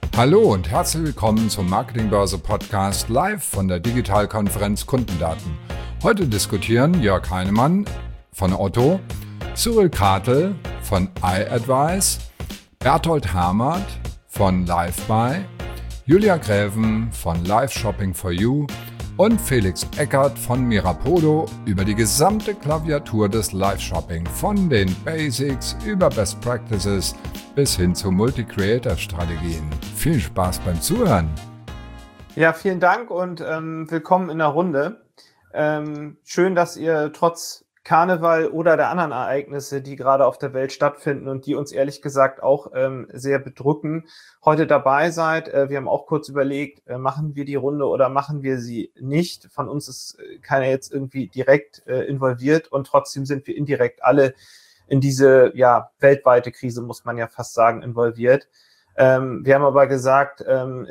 Hallo und herzlich willkommen zum Marketingbörse Podcast live von der Digitalkonferenz Kundendaten. Heute diskutieren Jörg Heinemann von Otto, Cyril Kartel von iAdvice, Berthold Hermert von LiveBuy, Julia Gräven von Live Shopping for You und Felix Eckert von Mirapodo über die gesamte Klaviatur des Live-Shopping, von den Basics über Best Practices bis hin zu Multi-Creator-Strategien. Viel Spaß beim Zuhören! Ja, vielen Dank und willkommen in der Runde. Schön, dass ihr trotz Karneval oder der anderen Ereignisse, die gerade auf der Welt stattfinden und die uns ehrlich gesagt auch sehr bedrücken, heute dabei seid. Wir haben auch kurz überlegt, machen wir die Runde oder machen wir sie nicht. Von uns ist keiner jetzt irgendwie direkt involviert und trotzdem sind wir indirekt alle in diese weltweite Krise, muss man ja fast sagen, involviert. Wir haben aber gesagt, im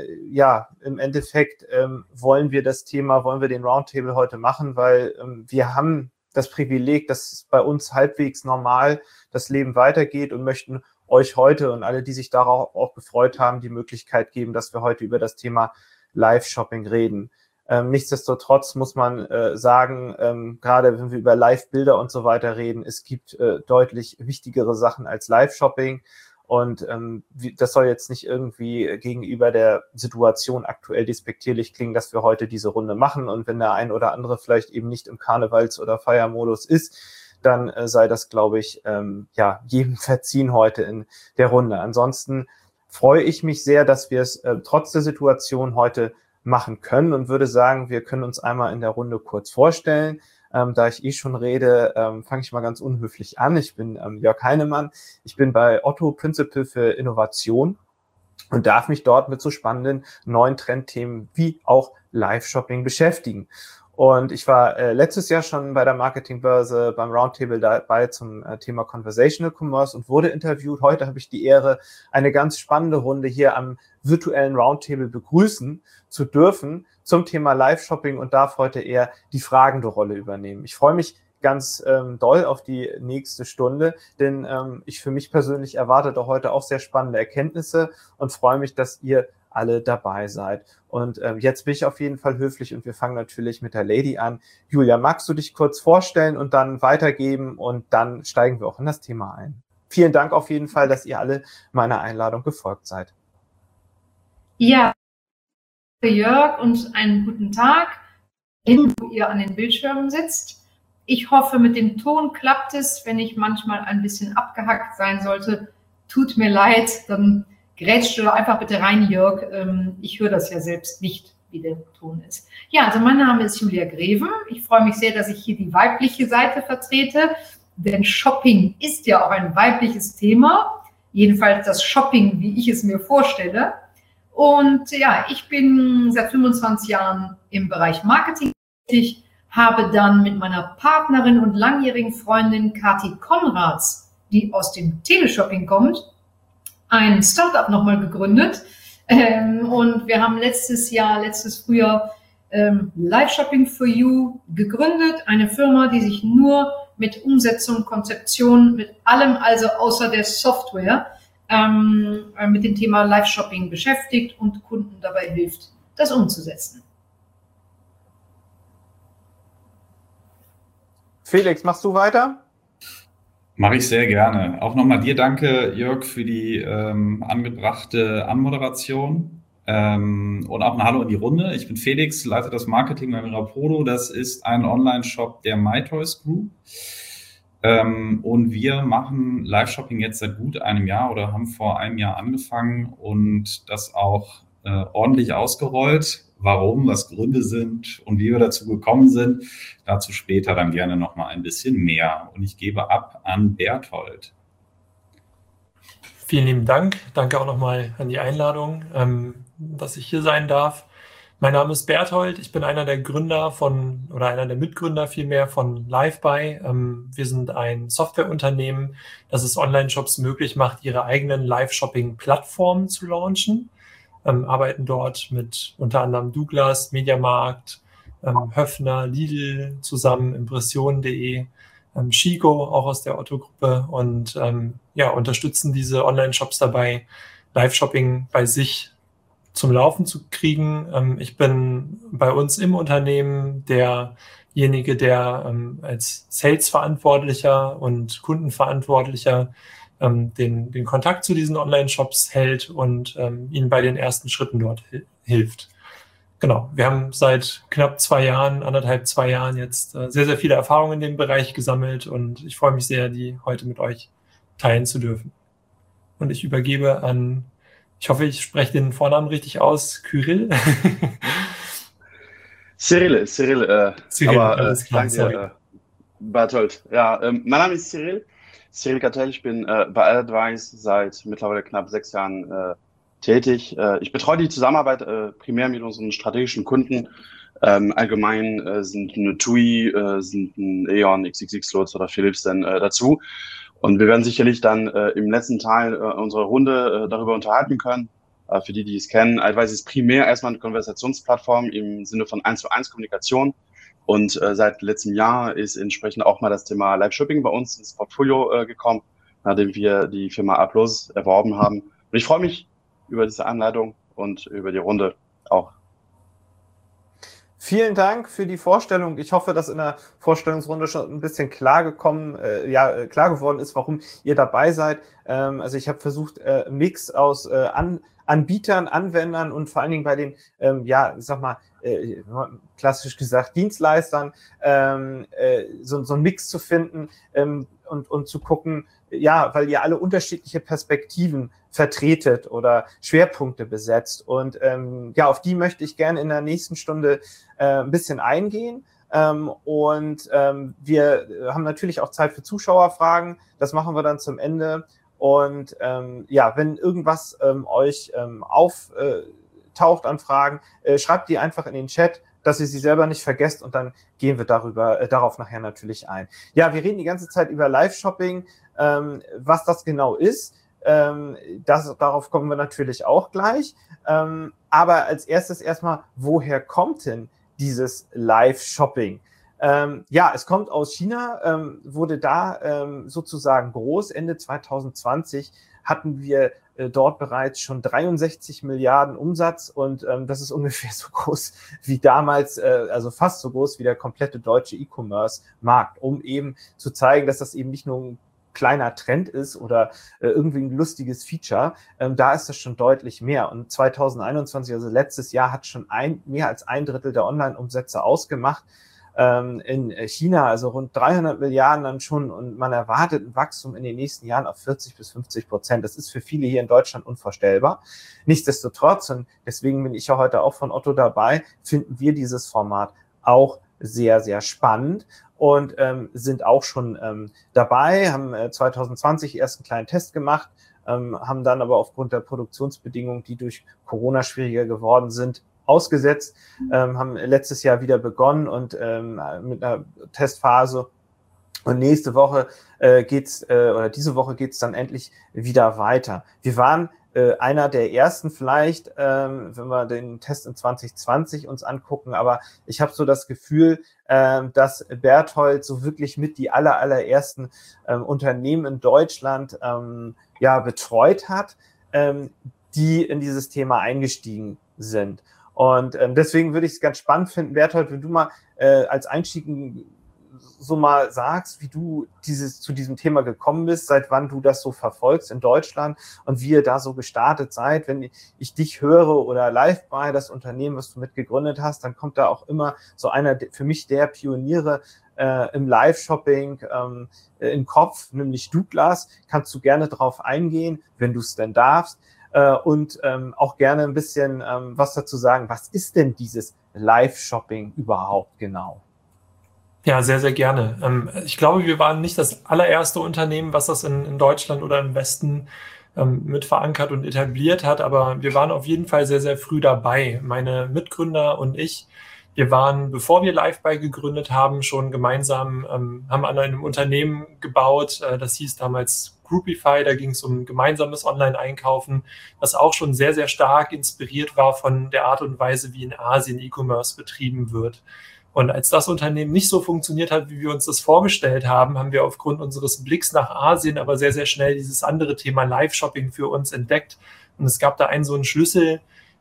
Endeffekt wollen wir den Roundtable heute machen, weil wir haben das Privileg, dass bei uns halbwegs normal das Leben weitergeht und möchten euch heute und alle, die sich darauf auch gefreut haben, die Möglichkeit geben, dass wir heute über das Thema Live-Shopping reden. Nichtsdestotrotz muss man sagen, gerade wenn wir über Live-Bilder und so weiter reden, es gibt deutlich wichtigere Sachen als Live-Shopping. Und das soll jetzt nicht irgendwie gegenüber der Situation aktuell despektierlich klingen, dass wir heute diese Runde machen. Und wenn der ein oder andere vielleicht eben nicht im Karnevals- oder Feiermodus ist, dann sei das, glaube ich, jedem verziehen heute in der Runde. Ansonsten freue ich mich sehr, dass wir es trotz der Situation heute machen können und würde sagen, wir können uns einmal in der Runde kurz vorstellen. Da ich schon rede, fange ich mal ganz unhöflich an. Ich bin Jörg Heinemann. Ich bin bei Otto Principal für Innovation und darf mich dort mit so spannenden neuen Trendthemen wie auch Live-Shopping beschäftigen. Und ich war letztes Jahr schon bei der Marketingbörse beim Roundtable dabei zum Thema Conversational Commerce und wurde interviewt. Heute habe ich die Ehre, eine ganz spannende Runde hier am virtuellen Roundtable begrüßen zu dürfen zum Thema Live-Shopping und darf heute eher die fragende Rolle übernehmen. Ich freue mich ganz doll auf die nächste Stunde, denn ich für mich persönlich erwarte heute auch sehr spannende Erkenntnisse und freue mich, dass ihr alle dabei seid. Und jetzt bin ich auf jeden Fall höflich und wir fangen natürlich mit der Lady an. Julia, magst du dich kurz vorstellen und dann weitergeben und dann steigen wir auch in das Thema ein. Vielen Dank auf jeden Fall, dass ihr alle meiner Einladung gefolgt seid. Ja, Jörg, und einen guten Tag, wo ihr an den Bildschirmen sitzt. Ich hoffe, mit dem Ton klappt es. Wenn ich manchmal ein bisschen abgehackt sein sollte, tut mir leid, dann grätscht du einfach bitte rein, Jörg. Ich höre das ja selbst nicht, wie der Ton ist. Ja, also mein Name ist Julia Gräven. Ich freue mich sehr, dass ich hier die weibliche Seite vertrete, denn Shopping ist ja auch ein weibliches Thema. Jedenfalls das Shopping, wie ich es mir vorstelle. Und ja, ich bin seit 25 Jahren im Bereich Marketing tätig, habe dann mit meiner Partnerin und langjährigen Freundin Kathi Konrads, die aus dem Teleshopping kommt, ein Startup nochmal gegründet. Und wir haben letztes Frühjahr Live Shopping for You gegründet, eine Firma, die sich nur mit Umsetzung, Konzeption, mit allem, also außer der Software, mit dem Thema Live-Shopping beschäftigt und Kunden dabei hilft, das umzusetzen. Felix, machst du weiter? Mache ich sehr gerne. Auch nochmal dir danke, Jörg, für die angebrachte Anmoderation. Und auch ein Hallo in die Runde. Ich bin Felix, leite das Marketing bei Mirapodo. Das ist ein Online-Shop der MyToys Group. Und wir machen Live-Shopping jetzt seit gut einem Jahr oder haben vor einem Jahr angefangen und das auch ordentlich ausgerollt. Warum, was Gründe sind und wie wir dazu gekommen sind, dazu später dann gerne noch mal ein bisschen mehr. Und ich gebe ab an Berthold. Vielen lieben Dank. Danke auch nochmal an die Einladung, dass ich hier sein darf. Mein Name ist Berthold. Ich bin einer der Mitgründer vielmehr von LiveBuy. Wir sind ein Softwareunternehmen, das es Online-Shops möglich macht, ihre eigenen Live-Shopping-Plattformen zu launchen. Arbeiten dort mit unter anderem Douglas, Mediamarkt, Höffner, Lidl zusammen, Impressionen.de, Chico, auch aus der Otto-Gruppe und unterstützen diese Online-Shops dabei, Live-Shopping bei sich zum Laufen zu kriegen. Ich bin bei uns im Unternehmen derjenige, der als Sales-Verantwortlicher und Kundenverantwortlicher den Kontakt zu diesen Online-Shops hält und ihnen bei den ersten Schritten dort hilft. Genau, wir haben seit knapp 2 Jahren, 2 Jahren jetzt sehr, sehr viele Erfahrungen in dem Bereich gesammelt und ich freue mich sehr, die heute mit euch teilen zu dürfen. Und ich übergebe an, ich hoffe, ich spreche den Vornamen richtig aus, Kyrill. Cyril, aber alles klar, danke, Berthold. Ja, mein Name ist Cyril Cartel, ich bin bei Advice seit mittlerweile knapp 6 Jahren tätig. Ich betreue die Zusammenarbeit primär mit unseren strategischen Kunden. Allgemein sind eine TUI, sind ein E.ON, XXX Lutz oder Philips dann dazu. Und wir werden sicherlich dann im letzten Teil unserer Runde darüber unterhalten können. Für die es kennen, Advice ist primär erstmal eine Konversationsplattform im Sinne von 1:1 Kommunikation. Und seit letztem Jahr ist entsprechend auch mal das Thema Live-Shopping bei uns ins Portfolio gekommen, nachdem wir die Firma A+ erworben haben. Und ich freue mich über diese Anleitung und über die Runde auch. Vielen Dank für die Vorstellung. Ich hoffe, dass in der Vorstellungsrunde schon ein bisschen klar geworden ist, warum ihr dabei seid. Also ich habe versucht, Mix aus Anbietern, Anwendern und vor allen Dingen bei den, klassisch gesagt, Dienstleistern, so einen Mix zu finden und zu gucken, ja, weil ihr alle unterschiedliche Perspektiven vertretet oder Schwerpunkte besetzt. Und auf die möchte ich gerne in der nächsten Stunde ein bisschen eingehen. Wir haben natürlich auch Zeit für Zuschauerfragen. Das machen wir dann zum Ende. Und wenn irgendwas euch auftaucht an Fragen, schreibt die einfach in den Chat, dass ihr sie selber nicht vergesst und dann gehen wir darauf nachher natürlich ein. Ja, wir reden die ganze Zeit über Live-Shopping, was das genau ist. Darauf kommen wir natürlich auch gleich. Aber als erstes erstmal, woher kommt denn dieses Live-Shopping? Es kommt aus China, wurde da sozusagen groß. Ende 2020 hatten wir dort bereits schon 63 Milliarden Umsatz und das ist ungefähr so groß wie damals, also fast so groß wie der komplette deutsche E-Commerce-Markt, um eben zu zeigen, dass das eben nicht nur ein kleiner Trend ist oder irgendwie ein lustiges Feature, da ist das schon deutlich mehr. Und 2021, also letztes Jahr, hat schon mehr als 1/3 der Online-Umsätze ausgemacht. In China, also rund 300 Milliarden dann schon und man erwartet ein Wachstum in den nächsten Jahren auf 40-50%. Das ist für viele hier in Deutschland unvorstellbar. Nichtsdestotrotz, und deswegen bin ich ja heute auch von Otto dabei, finden wir dieses Format auch sehr, sehr spannend und sind auch schon dabei, haben 2020 erst einen kleinen Test gemacht, haben dann aber aufgrund der Produktionsbedingungen, die durch Corona schwieriger geworden sind, ausgesetzt, haben letztes Jahr wieder begonnen und mit einer Testphase. Und nächste Woche diese Woche geht's dann endlich wieder weiter. Wir waren einer der ersten vielleicht, wenn wir den Test in 2020 uns angucken, aber ich habe so das Gefühl, dass Berthold so wirklich mit die allerersten Unternehmen in Deutschland betreut hat, die in dieses Thema eingestiegen sind. Und deswegen würde ich es ganz spannend finden, Berthold, wenn du mal als Einstieg so mal sagst, wie du zu diesem Thema gekommen bist, seit wann du das so verfolgst in Deutschland und wie ihr da so gestartet seid. Wenn ich dich höre oder Live-Buy, das Unternehmen, was du mitgegründet hast, dann kommt da auch immer so einer für mich der Pioniere im Live-Shopping im Kopf, nämlich Douglas. Kannst du gerne drauf eingehen, wenn du es denn darfst. Und auch gerne ein bisschen was dazu sagen. Was ist denn dieses Live-Shopping überhaupt genau? Ja, sehr, sehr gerne. Ich glaube, wir waren nicht das allererste Unternehmen, was das in Deutschland oder im Westen mit verankert und etabliert hat, aber wir waren auf jeden Fall sehr, sehr früh dabei. Meine Mitgründer und ich, wir waren, bevor wir Live-Buy gegründet haben, schon gemeinsam, haben an einem Unternehmen gebaut, das hieß damals Groupify, da ging es um gemeinsames Online-Einkaufen, was auch schon sehr, sehr stark inspiriert war von der Art und Weise, wie in Asien E-Commerce betrieben wird. Und als das Unternehmen nicht so funktioniert hat, wie wir uns das vorgestellt haben, haben wir aufgrund unseres Blicks nach Asien aber sehr, sehr schnell dieses andere Thema Live-Shopping für uns entdeckt. Und es gab da so einen Schlüssel,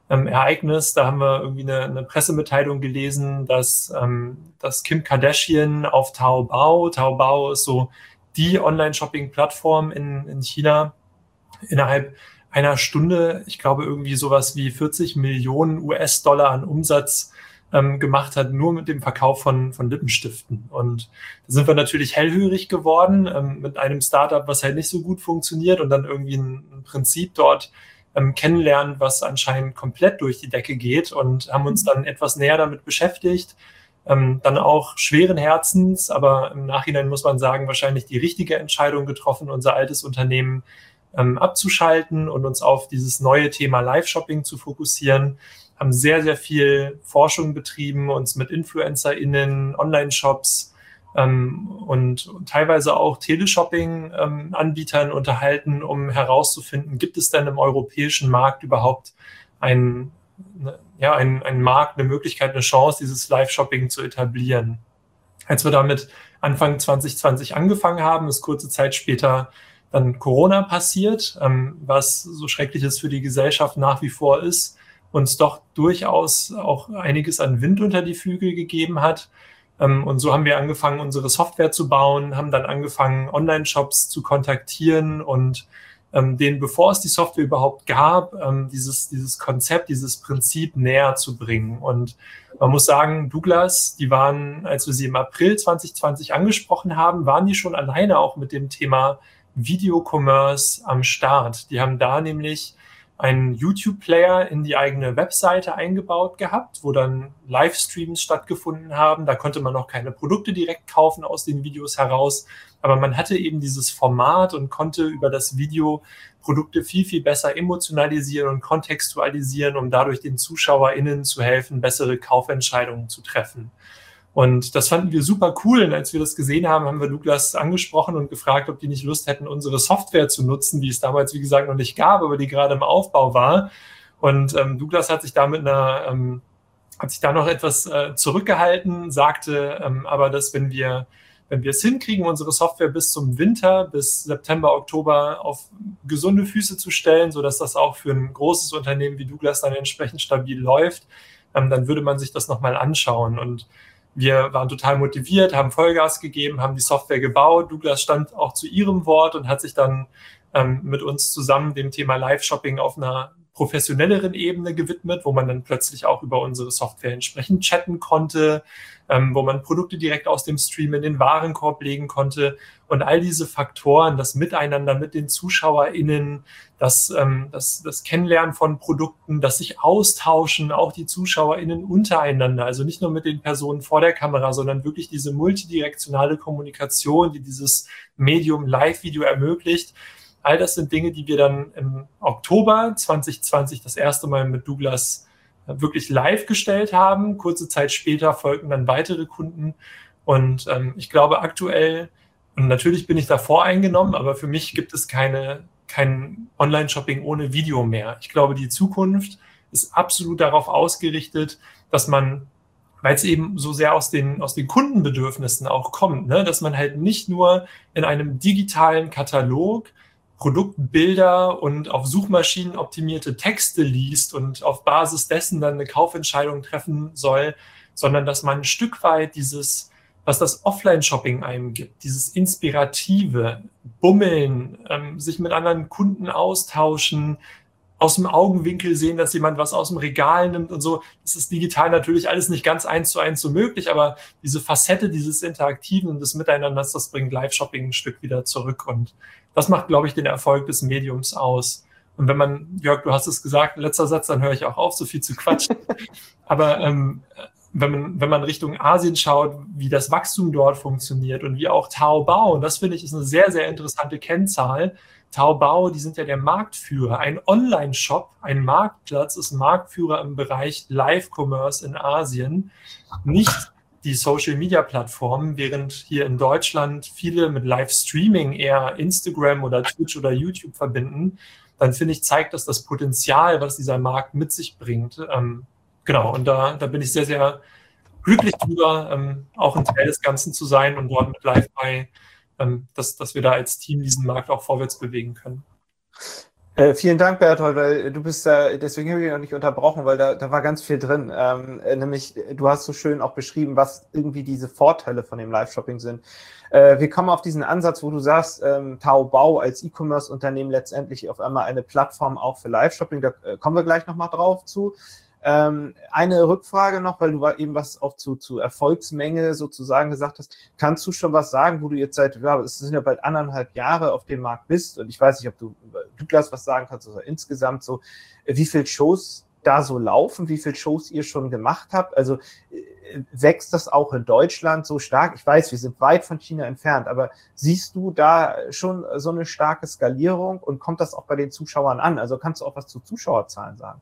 Ereignis. Da haben wir irgendwie eine Pressemitteilung gelesen, dass Kim Kardashian auf Taobao ist so die Online-Shopping-Plattform in China, innerhalb einer Stunde, ich glaube, irgendwie sowas wie 40 Millionen US-Dollar an Umsatz gemacht hat, nur mit dem Verkauf von Lippenstiften. Und da sind wir natürlich hellhörig geworden mit einem Startup, was halt nicht so gut funktioniert und dann irgendwie ein Prinzip dort kennenlernen, was anscheinend komplett durch die Decke geht, und haben uns dann etwas näher damit beschäftigt. Dann auch schweren Herzens, aber im Nachhinein muss man sagen, wahrscheinlich die richtige Entscheidung getroffen, unser altes Unternehmen abzuschalten und uns auf dieses neue Thema Live-Shopping zu fokussieren. Haben sehr, sehr viel Forschung betrieben, uns mit InfluencerInnen, Online-Shops und teilweise auch Teleshopping-Anbietern unterhalten, um herauszufinden, gibt es denn im europäischen Markt überhaupt einen Markt, eine Möglichkeit, eine Chance, dieses Live-Shopping zu etablieren. Als wir damit Anfang 2020 angefangen haben, ist kurze Zeit später dann Corona passiert, was so schrecklich ist für die Gesellschaft nach wie vor ist, uns doch durchaus auch einiges an Wind unter die Flügel gegeben hat. Und so haben wir angefangen, unsere Software zu bauen, haben dann angefangen, Online-Shops zu kontaktieren und denen, bevor es die Software überhaupt gab, dieses Konzept, dieses Prinzip näher zu bringen. Und man muss sagen, Douglas, die waren, als wir sie im April 2020 angesprochen haben, waren die schon alleine auch mit dem Thema Videocommerce am Start. Die haben da nämlich einen YouTube-Player in die eigene Webseite eingebaut gehabt, wo dann Livestreams stattgefunden haben. Da konnte man noch keine Produkte direkt kaufen aus den Videos heraus, aber man hatte eben dieses Format und konnte über das Video Produkte viel, viel besser emotionalisieren und kontextualisieren, um dadurch den ZuschauerInnen zu helfen, bessere Kaufentscheidungen zu treffen. Und das fanden wir super cool. Und als wir das gesehen haben, haben wir Douglas angesprochen und gefragt, ob die nicht Lust hätten, unsere Software zu nutzen, die es damals, wie gesagt, noch nicht gab, aber die gerade im Aufbau war. Und Douglas hat sich da noch etwas zurückgehalten, sagte aber, dass wenn wir es hinkriegen, unsere Software bis zum Winter, bis September, Oktober auf gesunde Füße zu stellen, sodass das auch für ein großes Unternehmen wie Douglas dann entsprechend stabil läuft, dann würde man sich das nochmal anschauen. Und wir waren total motiviert, haben Vollgas gegeben, haben die Software gebaut. Douglas stand auch zu ihrem Wort und hat sich dann mit uns zusammen dem Thema Live-Shopping auf einer professionelleren Ebene gewidmet, wo man dann plötzlich auch über unsere Software entsprechend chatten konnte, wo man Produkte direkt aus dem Stream in den Warenkorb legen konnte. Und all diese Faktoren, das Miteinander mit den ZuschauerInnen, das Kennenlernen von Produkten, das sich austauschen, auch die ZuschauerInnen untereinander, also nicht nur mit den Personen vor der Kamera, sondern wirklich diese multidirektionale Kommunikation, die dieses Medium Live-Video ermöglicht. All das sind Dinge, die wir dann im Oktober 2020 das erste Mal mit Douglas wirklich live gestellt haben. Kurze Zeit später folgten dann weitere Kunden. Und ich glaube aktuell, und natürlich bin ich da voreingenommen, aber für mich gibt es kein Online-Shopping ohne Video mehr. Ich glaube, die Zukunft ist absolut darauf ausgerichtet, dass man, weil es eben so sehr aus den Kundenbedürfnissen auch kommt, ne, dass man halt nicht nur in einem digitalen Katalog Produktbilder und auf Suchmaschinen optimierte Texte liest und auf Basis dessen dann eine Kaufentscheidung treffen soll, sondern dass man ein Stück weit dieses, was das Offline-Shopping einem gibt, dieses inspirative Bummeln, sich mit anderen Kunden austauschen, aus dem Augenwinkel sehen, dass jemand was aus dem Regal nimmt und so. Das ist digital natürlich alles nicht ganz 1:1 so möglich, aber diese Facette dieses Interaktiven und des Miteinanders, das bringt Live-Shopping ein Stück wieder zurück. Und das macht, glaube ich, den Erfolg des Mediums aus. Und wenn man, Jörg, du hast es gesagt, letzter Satz, dann höre ich auch auf, so viel zu quatschen. Aber wenn man Richtung Asien schaut, wie das Wachstum dort funktioniert und wie auch Taobao, und das finde ich ist eine sehr, sehr interessante Kennzahl. Taobao, die sind ja der Marktführer. Ein Online-Shop, ein Marktplatz ist Marktführer im Bereich Live-Commerce in Asien, nicht die Social-Media-Plattformen, während hier in Deutschland viele mit Live-Streaming eher Instagram oder Twitch oder YouTube verbinden. Dann finde ich, zeigt das Potenzial, was dieser Markt mit sich bringt. Genau, und da bin ich sehr, sehr glücklich drüber, auch ein Teil des Ganzen zu sein und dort mit Live-Buy, dass wir da als Team diesen Markt auch vorwärts bewegen können. Vielen Dank, Berthold, weil du bist da, deswegen habe ich noch nicht unterbrochen, weil da war ganz viel drin. Nämlich, du hast so schön auch beschrieben, was irgendwie diese Vorteile von dem Live-Shopping sind. Wir kommen auf diesen Ansatz, wo du sagst, Taobao als E-Commerce-Unternehmen letztendlich auf einmal eine Plattform auch für Live-Shopping. Da kommen wir gleich nochmal drauf zu. Eine Rückfrage noch, weil du eben was auch zu Erfolgsmenge sozusagen gesagt hast. Kannst du schon was sagen, wo du jetzt es sind ja bald 1,5 Jahre auf dem Markt bist, und ich weiß nicht, ob du über Douglas was sagen kannst oder insgesamt so, wie viele Shows da so laufen, wie viele Shows ihr schon gemacht habt? Also wächst das auch in Deutschland so stark? Ich weiß, wir sind weit von China entfernt, aber siehst du da schon so eine starke Skalierung und kommt das auch bei den Zuschauern an? Also kannst du auch was zu Zuschauerzahlen sagen?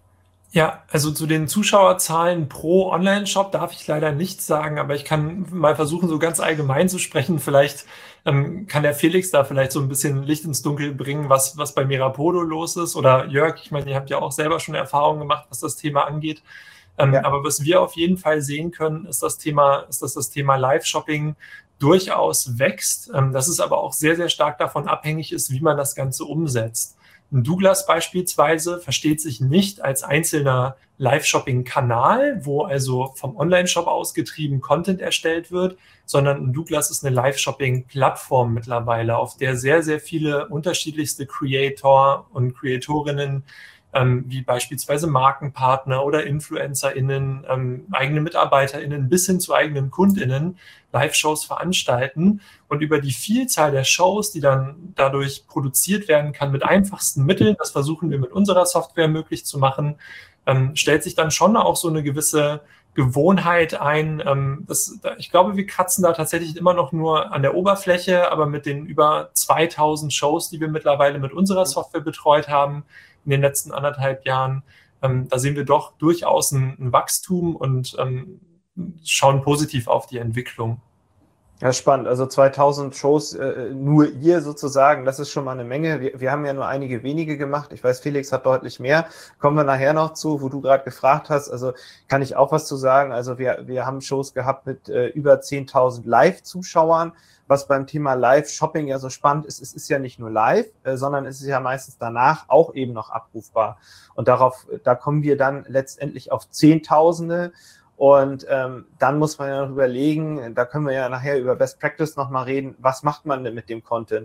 Ja, also zu den Zuschauerzahlen pro Online-Shop darf ich leider nichts sagen, aber ich kann mal versuchen, so ganz allgemein zu sprechen. Vielleicht kann der Felix da vielleicht so ein bisschen Licht ins Dunkel bringen, was bei Mirapodo los ist. Oder Jörg, ich meine, ihr habt ja auch selber schon Erfahrungen gemacht, was das Thema angeht. Ja. Aber was wir auf jeden Fall sehen können, ist, dass das Thema Live-Shopping durchaus wächst. Dass es aber auch sehr, sehr stark davon abhängig ist, wie man das Ganze umsetzt. Ein Douglas beispielsweise versteht sich nicht als einzelner Live-Shopping-Kanal, wo also vom Online-Shop ausgetrieben Content erstellt wird, sondern ein Douglas ist eine Live-Shopping-Plattform mittlerweile, auf der sehr, sehr viele unterschiedlichste Creator und Creatorinnen wie beispielsweise Markenpartner oder InfluencerInnen, eigene MitarbeiterInnen bis hin zu eigenen KundInnen Live-Shows veranstalten. Und über die Vielzahl der Shows, die dann dadurch produziert werden kann mit einfachsten Mitteln, das versuchen wir mit unserer Software möglich zu machen, stellt sich dann schon auch so eine gewisse Gewohnheit ein. Ich glaube, wir kratzen da tatsächlich immer noch nur an der Oberfläche, aber mit den über 2000 Shows, die wir mittlerweile mit unserer Software betreut haben, in den letzten 1,5 Jahren, da sehen wir doch durchaus ein Wachstum und schauen positiv auf die Entwicklung. Ja, spannend. Also 2000 Shows, nur ihr sozusagen, das ist schon mal eine Menge. Wir haben ja nur einige wenige gemacht. Ich weiß, Felix hat deutlich mehr. Kommen wir nachher noch zu, wo du gerade gefragt hast. Also kann ich auch was zu sagen. Also wir haben Shows gehabt mit über 10.000 Live-Zuschauern. Was beim Thema Live-Shopping ja so spannend ist, es ist ja nicht nur live, sondern es ist ja meistens danach auch eben noch abrufbar. Und da kommen wir dann letztendlich auf Zehntausende. Und dann muss man ja noch überlegen, da können wir ja nachher über Best Practice nochmal reden, was macht man denn mit dem Content?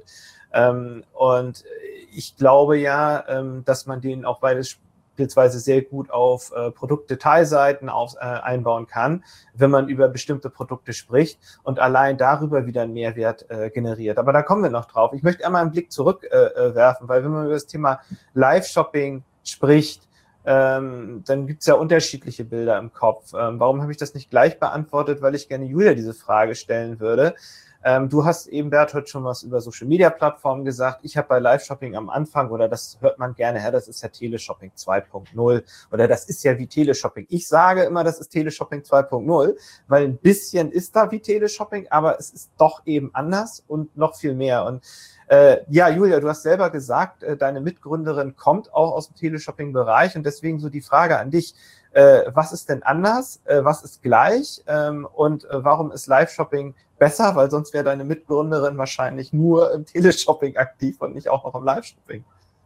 Und ich glaube ja, dass man den auch beispielsweise sehr gut auf Produktdetailseiten einbauen kann, wenn man über bestimmte Produkte spricht und allein darüber wieder einen Mehrwert generiert. Aber da kommen wir noch drauf. Ich möchte einmal einen Blick zurückwerfen, weil wenn man über das Thema Live-Shopping spricht, dann gibt es ja unterschiedliche Bilder im Kopf. Warum habe ich das nicht gleich beantwortet? Weil ich gerne Julia diese Frage stellen würde. Du hast eben, Berthold, schon was über Social-Media-Plattformen gesagt. Ich habe bei Live-Shopping am Anfang, oder das hört man gerne her, das ist ja Teleshopping 2.0 oder das ist ja wie Teleshopping. Ich sage immer, das ist Teleshopping 2.0, weil ein bisschen ist da wie Teleshopping, aber es ist doch eben anders und noch viel mehr. Und ja, Julia, du hast selber gesagt, deine Mitgründerin kommt auch aus dem Teleshopping-Bereich und deswegen so die Frage an dich, was ist denn anders, was ist gleich und warum ist Live-Shopping besser, weil sonst wäre deine Mitgründerin wahrscheinlich nur im Teleshopping aktiv und nicht auch noch im Live-Shopping.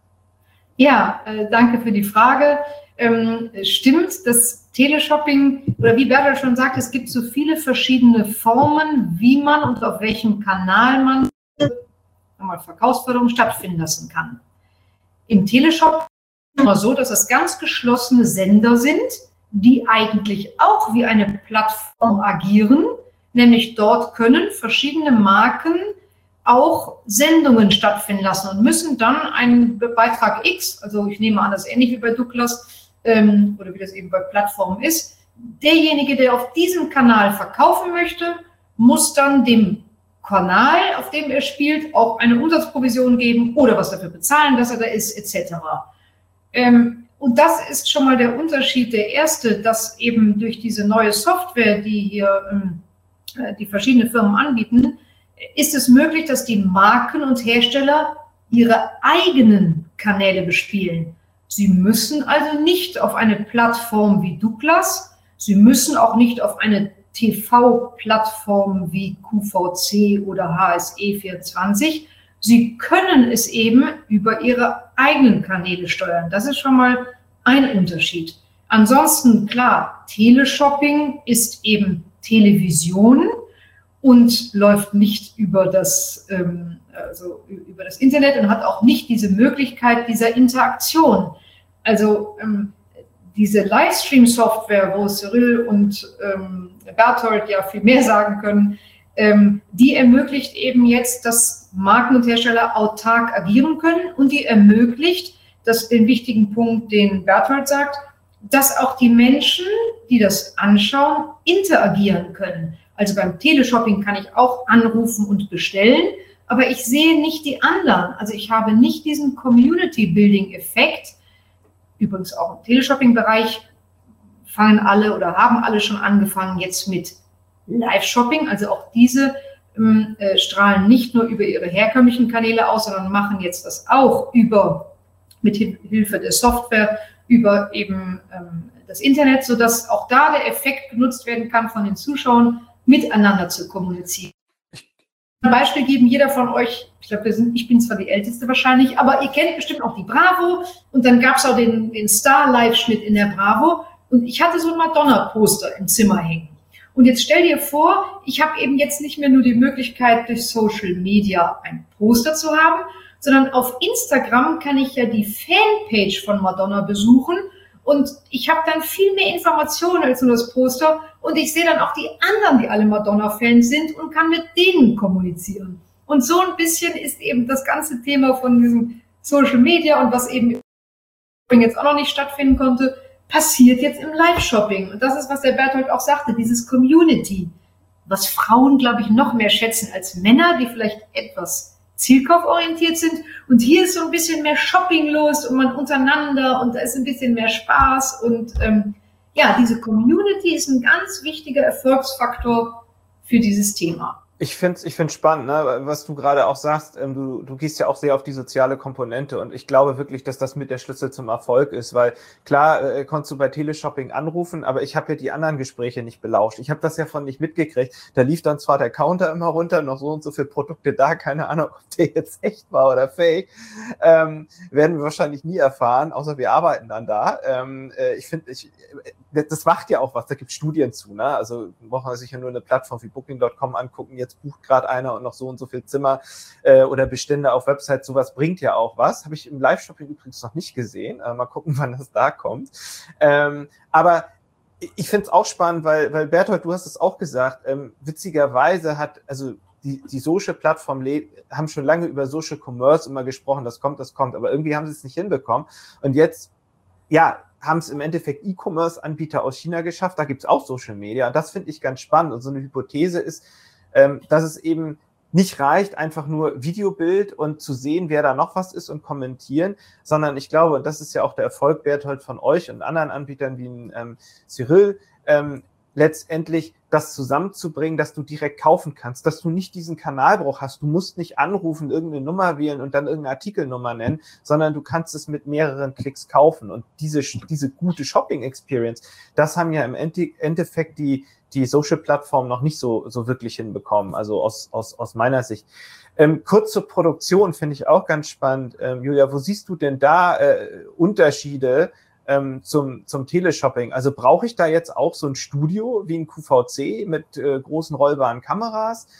Ja, danke für die Frage. Stimmt, das Teleshopping, oder wie Berthold schon sagt, es gibt so viele verschiedene Formen, wie man und auf welchem Kanal man Verkaufsförderung stattfinden lassen kann. Im Teleshop ist es immer so, dass es ganz geschlossene Sender sind, die eigentlich auch wie eine Plattform agieren, nämlich dort können verschiedene Marken auch Sendungen stattfinden lassen und müssen dann einen Beitrag X, also ich nehme an, das ist ähnlich wie bei Douglas oder wie das eben bei Plattformen ist, derjenige, der auf diesem Kanal verkaufen möchte, muss dann dem Kanal, auf dem er spielt, auch eine Umsatzprovision geben oder was dafür bezahlen, dass er da ist, etc. Und das ist schon mal der Unterschied. Der erste, dass eben durch diese neue Software, die hier die verschiedene Firmen anbieten, ist es möglich, dass die Marken und Hersteller ihre eigenen Kanäle bespielen. Sie müssen also nicht auf eine Plattform wie Douglas, sie müssen auch nicht auf eine TV-Plattformen wie QVC oder HSE24, Sie können es eben über Ihre eigenen Kanäle steuern. Das ist schon mal ein Unterschied. Ansonsten, klar, Teleshopping ist eben Television und läuft nicht über das Internet und hat auch nicht diese Möglichkeit dieser Interaktion. Also diese Livestream-Software, wo Cyril und Berthold ja viel mehr sagen können, die ermöglicht eben jetzt, dass Marken und Hersteller autark agieren können und die ermöglicht, dass den wichtigen Punkt, den Berthold sagt, dass auch die Menschen, die das anschauen, interagieren können. Also beim Teleshopping kann ich auch anrufen und bestellen, aber ich sehe nicht die anderen. Also ich habe nicht diesen Community-Building-Effekt. Übrigens auch im Teleshopping-Bereich fangen alle oder haben alle schon angefangen jetzt mit Live-Shopping. Also auch diese strahlen nicht nur über ihre herkömmlichen Kanäle aus, sondern machen jetzt das auch mit Hilfe der Software über eben das Internet, sodass auch da der Effekt genutzt werden kann, von den Zuschauern miteinander zu kommunizieren. Ein Beispiel geben, jeder von euch, ich bin zwar die Älteste wahrscheinlich, aber ihr kennt bestimmt auch die Bravo und dann gab es auch den Star-Live-Schnitt in der Bravo und ich hatte so ein Madonna-Poster im Zimmer hängen. Und jetzt stell dir vor, ich habe eben jetzt nicht mehr nur die Möglichkeit, durch Social Media ein Poster zu haben, sondern auf Instagram kann ich ja die Fanpage von Madonna besuchen und ich habe dann viel mehr Informationen als nur das Poster und ich sehe dann auch die anderen, die alle Madonna-Fans sind und kann mit denen kommunizieren. Und so ein bisschen ist eben das ganze Thema von diesem Social Media und was eben jetzt auch noch nicht stattfinden konnte, passiert jetzt im Live-Shopping. Und das ist, was der Berthold auch sagte, dieses Community, was Frauen, glaube ich, noch mehr schätzen als Männer, die vielleicht etwas zielkauforientiert sind. Und hier ist so ein bisschen mehr Shopping los und man untereinander und da ist ein bisschen mehr Spaß. Und diese Community ist ein ganz wichtiger Erfolgsfaktor für dieses Thema. Ich find's spannend, ne, was du gerade auch sagst. Du gehst ja auch sehr auf die soziale Komponente und ich glaube wirklich, dass das mit der Schlüssel zum Erfolg ist, weil klar konntest du bei Teleshopping anrufen, aber ich habe ja die anderen Gespräche nicht belauscht. Ich habe das ja von nicht mitgekriegt. Da lief dann zwar der Counter immer runter, noch so und so viele Produkte da, keine Ahnung, ob der jetzt echt war oder fake, werden wir wahrscheinlich nie erfahren, außer wir arbeiten dann da. Ich finde, das macht ja auch was, da gibt es Studien zu, ne? Also braucht man sich ja nur eine Plattform wie Booking.com angucken, jetzt bucht gerade einer und noch so und so viel Zimmer oder Bestände auf Websites, sowas bringt ja auch was. Habe ich im Live-Shopping übrigens noch nicht gesehen. Mal gucken, wann das da kommt. Aber ich finde es auch spannend, weil Berthold, du hast es auch gesagt, witzigerweise die Social-Plattform haben schon lange über Social Commerce immer gesprochen, das kommt, aber irgendwie haben sie es nicht hinbekommen. Und jetzt, haben es im Endeffekt E-Commerce-Anbieter aus China geschafft, da gibt es auch Social Media. Und das finde ich ganz spannend. Und so eine Hypothese ist, dass es eben nicht reicht, einfach nur Videobild und zu sehen, wer da noch was ist und kommentieren, sondern ich glaube, und das ist ja auch der Erfolg, Berthold, von euch und anderen Anbietern wie Cyril, letztendlich das zusammenzubringen, dass du direkt kaufen kannst, dass du nicht diesen Kanalbruch hast. Du musst nicht anrufen, irgendeine Nummer wählen und dann irgendeine Artikelnummer nennen, sondern du kannst es mit mehreren Klicks kaufen. Und diese gute Shopping-Experience, das haben ja im Endeffekt die Social-Plattformen noch nicht so wirklich hinbekommen, also aus meiner Sicht. Kurz zur Produktion finde ich auch ganz spannend. Julia, wo siehst du denn da Unterschiede zum Teleshopping? Also brauche ich da jetzt auch so ein Studio wie ein QVC mit großen rollbaren Kameras?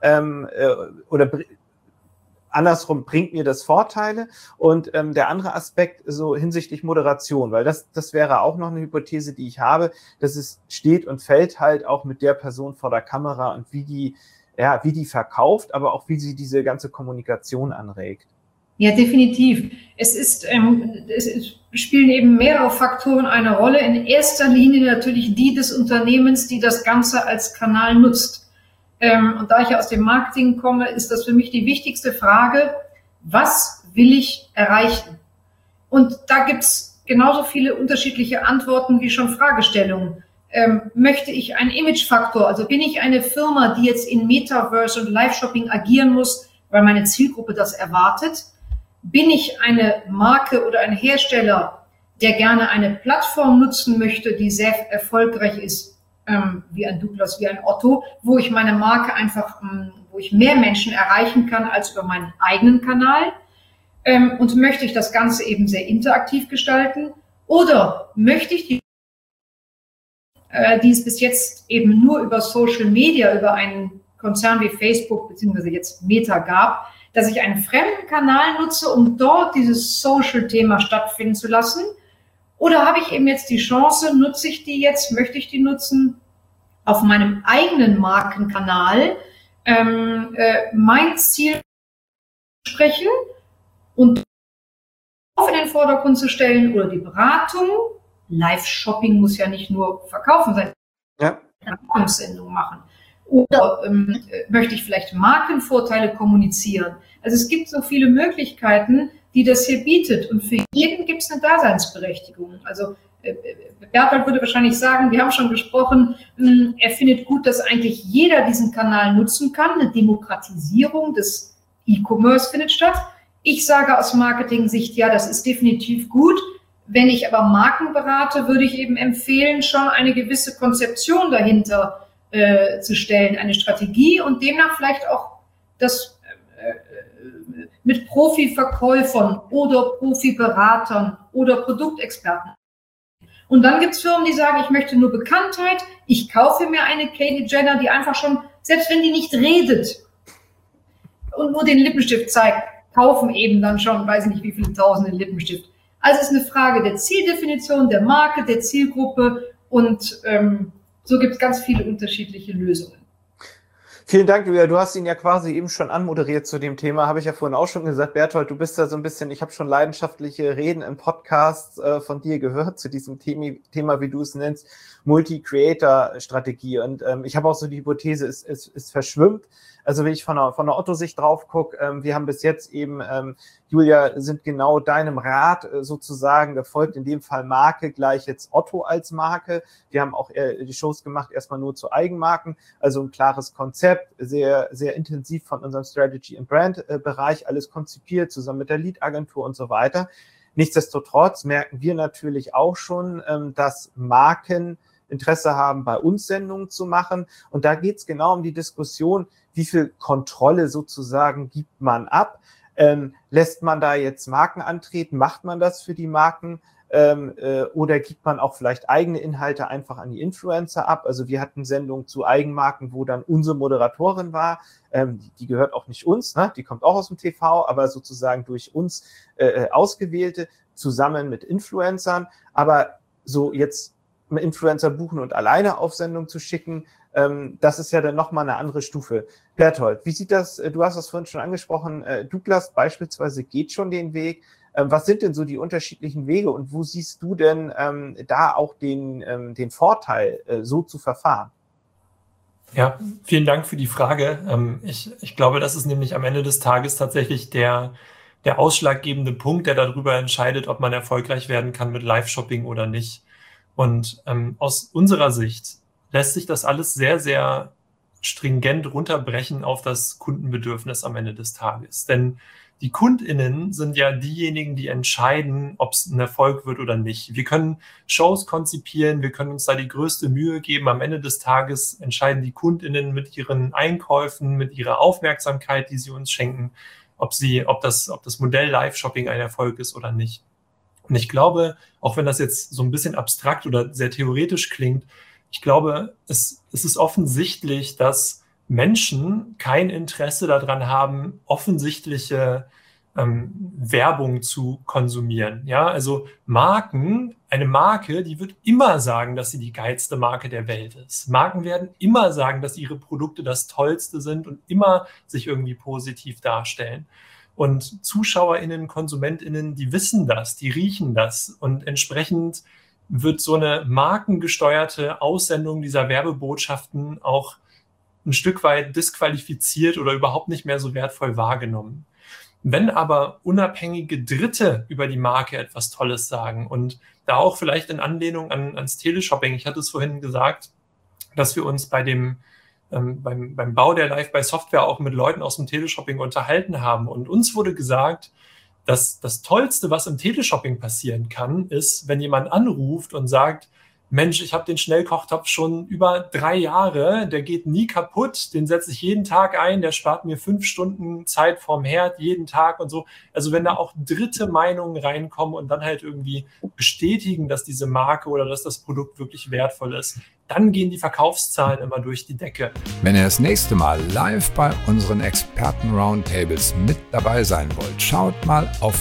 Oder andersrum, bringt mir das Vorteile? Und der andere Aspekt so hinsichtlich Moderation, weil das wäre auch noch eine Hypothese, die ich habe, dass es steht und fällt halt auch mit der Person vor der Kamera und wie die verkauft, aber auch wie sie diese ganze Kommunikation anregt. Ja, definitiv. Es spielen eben mehrere Faktoren eine Rolle. In erster Linie natürlich die des Unternehmens, die das Ganze als Kanal nutzt. Und da ich ja aus dem Marketing komme, ist das für mich die wichtigste Frage: Was will ich erreichen? Und da gibt's genauso viele unterschiedliche Antworten wie schon Fragestellungen. Möchte ich einen Imagefaktor, also bin ich eine Firma, die jetzt in Metaverse und Live-Shopping agieren muss, weil meine Zielgruppe das erwartet? Bin ich eine Marke oder ein Hersteller, der gerne eine Plattform nutzen möchte, die sehr erfolgreich ist, wie ein Douglas, wie ein Otto, wo ich meine Marke einfach, wo ich mehr Menschen erreichen kann als über meinen eigenen Kanal? Und möchte ich das Ganze eben sehr interaktiv gestalten? Oder möchte ich die es bis jetzt eben nur über Social Media, über einen Konzern wie Facebook beziehungsweise jetzt Meta gab, dass ich einen fremden Kanal nutze, um dort dieses Social-Thema stattfinden zu lassen? Oder habe ich eben jetzt die Chance, nutze ich die jetzt, möchte ich die nutzen, auf meinem eigenen Markenkanal mein Ziel sprechen und in den Vordergrund zu stellen oder die Beratung. Live-Shopping muss ja nicht nur verkaufen sein, eine Beratungssendung machen. Oder möchte ich vielleicht Markenvorteile kommunizieren? Also es gibt so viele Möglichkeiten, die das hier bietet. Und für jeden gibt es eine Daseinsberechtigung. Also Bertolt würde wahrscheinlich sagen, wir haben schon gesprochen, er findet gut, dass eigentlich jeder diesen Kanal nutzen kann. Eine Demokratisierung des E-Commerce findet statt. Ich sage aus Marketing-Sicht, ja, das ist definitiv gut. Wenn ich aber Marken berate, würde ich eben empfehlen, schon eine gewisse Konzeption dahinter zu stellen, eine Strategie und demnach vielleicht auch das mit Profiverkäufern oder Profiberatern oder Produktexperten. Und dann gibt es Firmen, die sagen, ich möchte nur Bekanntheit, ich kaufe mir eine Kylie Jenner, die einfach schon, selbst wenn die nicht redet und nur den Lippenstift zeigt, kaufen eben dann schon, weiß nicht wie viele tausende Lippenstift. Also es ist eine Frage der Zieldefinition, der Marke, der Zielgruppe und so gibt es ganz viele unterschiedliche Lösungen. Vielen Dank, Julia. Du hast ihn ja quasi eben schon anmoderiert zu dem Thema, habe ich ja vorhin auch schon gesagt. Bertolt, du bist da so ein bisschen, ich habe schon leidenschaftliche Reden im Podcast von dir gehört zu diesem Thema, wie du es nennst, Multi-Creator-Strategie. Und ich habe auch so die Hypothese, es verschwimmt. Also wenn ich von der Otto-Sicht drauf gucke, wir haben bis jetzt eben, Julia, sind genau deinem Rat sozusagen gefolgt, in dem Fall Marke gleich jetzt Otto als Marke. Wir haben auch die Shows gemacht, erstmal nur zu Eigenmarken, also ein klares Konzept, sehr, sehr intensiv von unserem Strategy- and Brand-Bereich, alles konzipiert, zusammen mit der Lead-Agentur und so weiter. Nichtsdestotrotz merken wir natürlich auch schon, dass Marken Interesse haben, bei uns Sendungen zu machen. Und da geht es genau um die Diskussion, wie viel Kontrolle sozusagen gibt man ab? Lässt man da jetzt Marken antreten? Macht man das für die Marken? Oder gibt man auch vielleicht eigene Inhalte einfach an die Influencer ab? Also wir hatten Sendungen zu Eigenmarken, wo dann unsere Moderatorin war. Die gehört auch nicht uns, ne? Die kommt auch aus dem TV, aber sozusagen durch uns ausgewählte, zusammen mit Influencern. Aber so jetzt Influencer buchen und alleine auf Sendung zu schicken, das ist ja dann nochmal eine andere Stufe. Bertolt, wie sieht das, du hast das vorhin schon angesprochen, Douglas beispielsweise geht schon den Weg. Was sind denn so die unterschiedlichen Wege und wo siehst du denn da auch den Vorteil, so zu verfahren? Ja, vielen Dank für die Frage. Ich glaube, das ist nämlich am Ende des Tages tatsächlich der ausschlaggebende Punkt, der darüber entscheidet, ob man erfolgreich werden kann mit Live-Shopping oder nicht. Und aus unserer Sicht lässt sich das alles sehr, sehr stringent runterbrechen auf das Kundenbedürfnis am Ende des Tages. Denn die KundInnen sind ja diejenigen, die entscheiden, ob es ein Erfolg wird oder nicht. Wir können Shows konzipieren, wir können uns da die größte Mühe geben. Am Ende des Tages entscheiden die KundInnen mit ihren Einkäufen, mit ihrer Aufmerksamkeit, die sie uns schenken, ob das Modell Live-Shopping ein Erfolg ist oder nicht. Und ich glaube, auch wenn das jetzt so ein bisschen abstrakt oder sehr theoretisch klingt, ich glaube, es ist offensichtlich, dass Menschen kein Interesse daran haben, offensichtliche Werbung zu konsumieren. Ja, also eine Marke, die wird immer sagen, dass sie die geilste Marke der Welt ist. Marken werden immer sagen, dass ihre Produkte das Tollste sind und immer sich irgendwie positiv darstellen. Und ZuschauerInnen, KonsumentInnen, die wissen das, die riechen das. Und entsprechend wird so eine markengesteuerte Aussendung dieser Werbebotschaften auch ein Stück weit disqualifiziert oder überhaupt nicht mehr so wertvoll wahrgenommen. Wenn aber unabhängige Dritte über die Marke etwas Tolles sagen und da auch vielleicht in Anlehnung ans Teleshopping, ich hatte es vorhin gesagt, dass wir uns beim Bau der Live-by-Software auch mit Leuten aus dem Teleshopping unterhalten haben. Und uns wurde gesagt, dass das Tollste, was im Teleshopping passieren kann, ist, wenn jemand anruft und sagt, Mensch, ich habe den Schnellkochtopf schon über 3 Jahre, der geht nie kaputt, den setze ich jeden Tag ein, der spart mir 5 Stunden Zeit vorm Herd jeden Tag und so. Also wenn da auch dritte Meinungen reinkommen und dann halt irgendwie bestätigen, dass diese Marke oder dass das Produkt wirklich wertvoll ist, dann gehen die Verkaufszahlen immer durch die Decke. Wenn ihr das nächste Mal live bei unseren Experten-Roundtables mit dabei sein wollt, schaut mal auf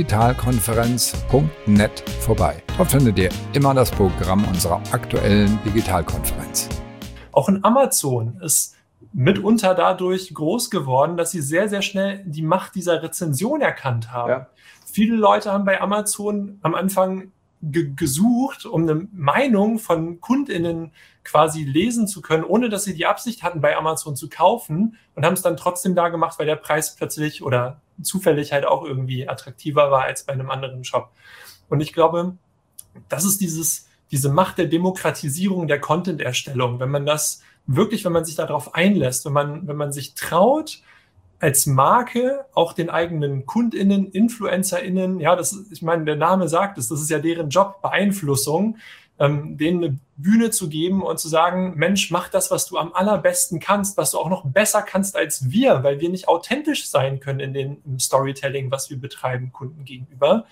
digitalkonferenz.net vorbei. Dort findet ihr immer das Programm unserer aktuellen Digitalkonferenz. Auch in Amazon ist mitunter dadurch groß geworden, dass sie sehr, sehr schnell die Macht dieser Rezension erkannt haben. Ja. Viele Leute haben bei Amazon am Anfang gesucht, um eine Meinung von KundInnen quasi lesen zu können, ohne dass sie die Absicht hatten, bei Amazon zu kaufen, und haben es dann trotzdem da gemacht, weil der Preis plötzlich oder zufällig halt auch irgendwie attraktiver war als bei einem anderen Shop. Und ich glaube, das ist diese Macht der Demokratisierung der Content-Erstellung, wenn man das wirklich, wenn man sich darauf einlässt, wenn man sich traut, als Marke auch den eigenen KundInnen, InfluencerInnen, ja, ich meine, der Name sagt es, das ist ja deren Job, Beeinflussung, denen eine Bühne zu geben und zu sagen, Mensch, mach das, was du am allerbesten kannst, was du auch noch besser kannst als wir, weil wir nicht authentisch sein können im Storytelling, was wir betreiben, Kunden gegenüber.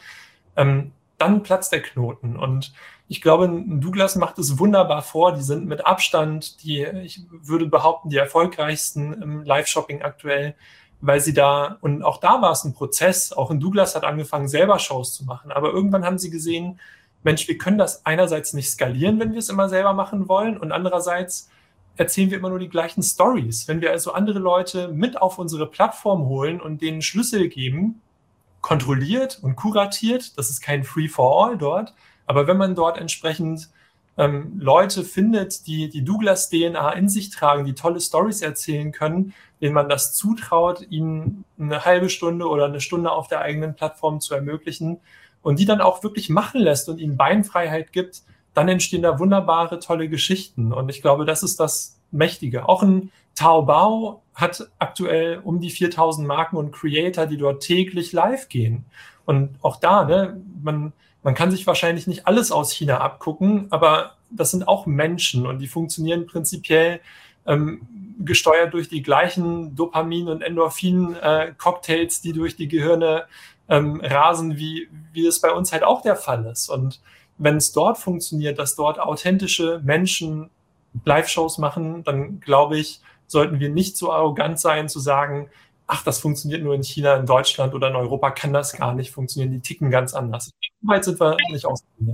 Dann platzt der Knoten. Und ich glaube, Douglas macht es wunderbar vor. Die sind mit Abstand ich würde behaupten, die erfolgreichsten im Live-Shopping aktuell, weil sie und auch da war es ein Prozess. Auch in Douglas hat angefangen, selber Shows zu machen. Aber irgendwann haben sie gesehen, Mensch, wir können das einerseits nicht skalieren, wenn wir es immer selber machen wollen, und andererseits erzählen wir immer nur die gleichen Stories. Wenn wir also andere Leute mit auf unsere Plattform holen und denen Schlüssel geben, kontrolliert und kuratiert, das ist kein Free-for-all dort, aber wenn man dort entsprechend Leute findet, die Douglas-DNA in sich tragen, die tolle Stories erzählen können, denen man das zutraut, ihnen eine halbe Stunde oder eine Stunde auf der eigenen Plattform zu ermöglichen und die dann auch wirklich machen lässt und ihnen Beinfreiheit gibt, dann entstehen da wunderbare, tolle Geschichten. Und ich glaube, das ist das Mächtige. Auch ein Taobao hat aktuell um die 4000 Marken und Creator, die dort täglich live gehen. Und auch da, ne, man kann sich wahrscheinlich nicht alles aus China abgucken, aber das sind auch Menschen und die funktionieren prinzipiell gesteuert durch die gleichen Dopamin- und Endorphin-Cocktails, die durch die Gehirne rasen, wie es bei uns halt auch der Fall ist. Und wenn es dort funktioniert, dass dort authentische Menschen Live-Shows machen, dann glaube ich, sollten wir nicht so arrogant sein, zu sagen, ach, das funktioniert nur in China, in Deutschland oder in Europa kann das gar nicht funktionieren. Die ticken ganz anders. So weit sind wir nicht auseinander.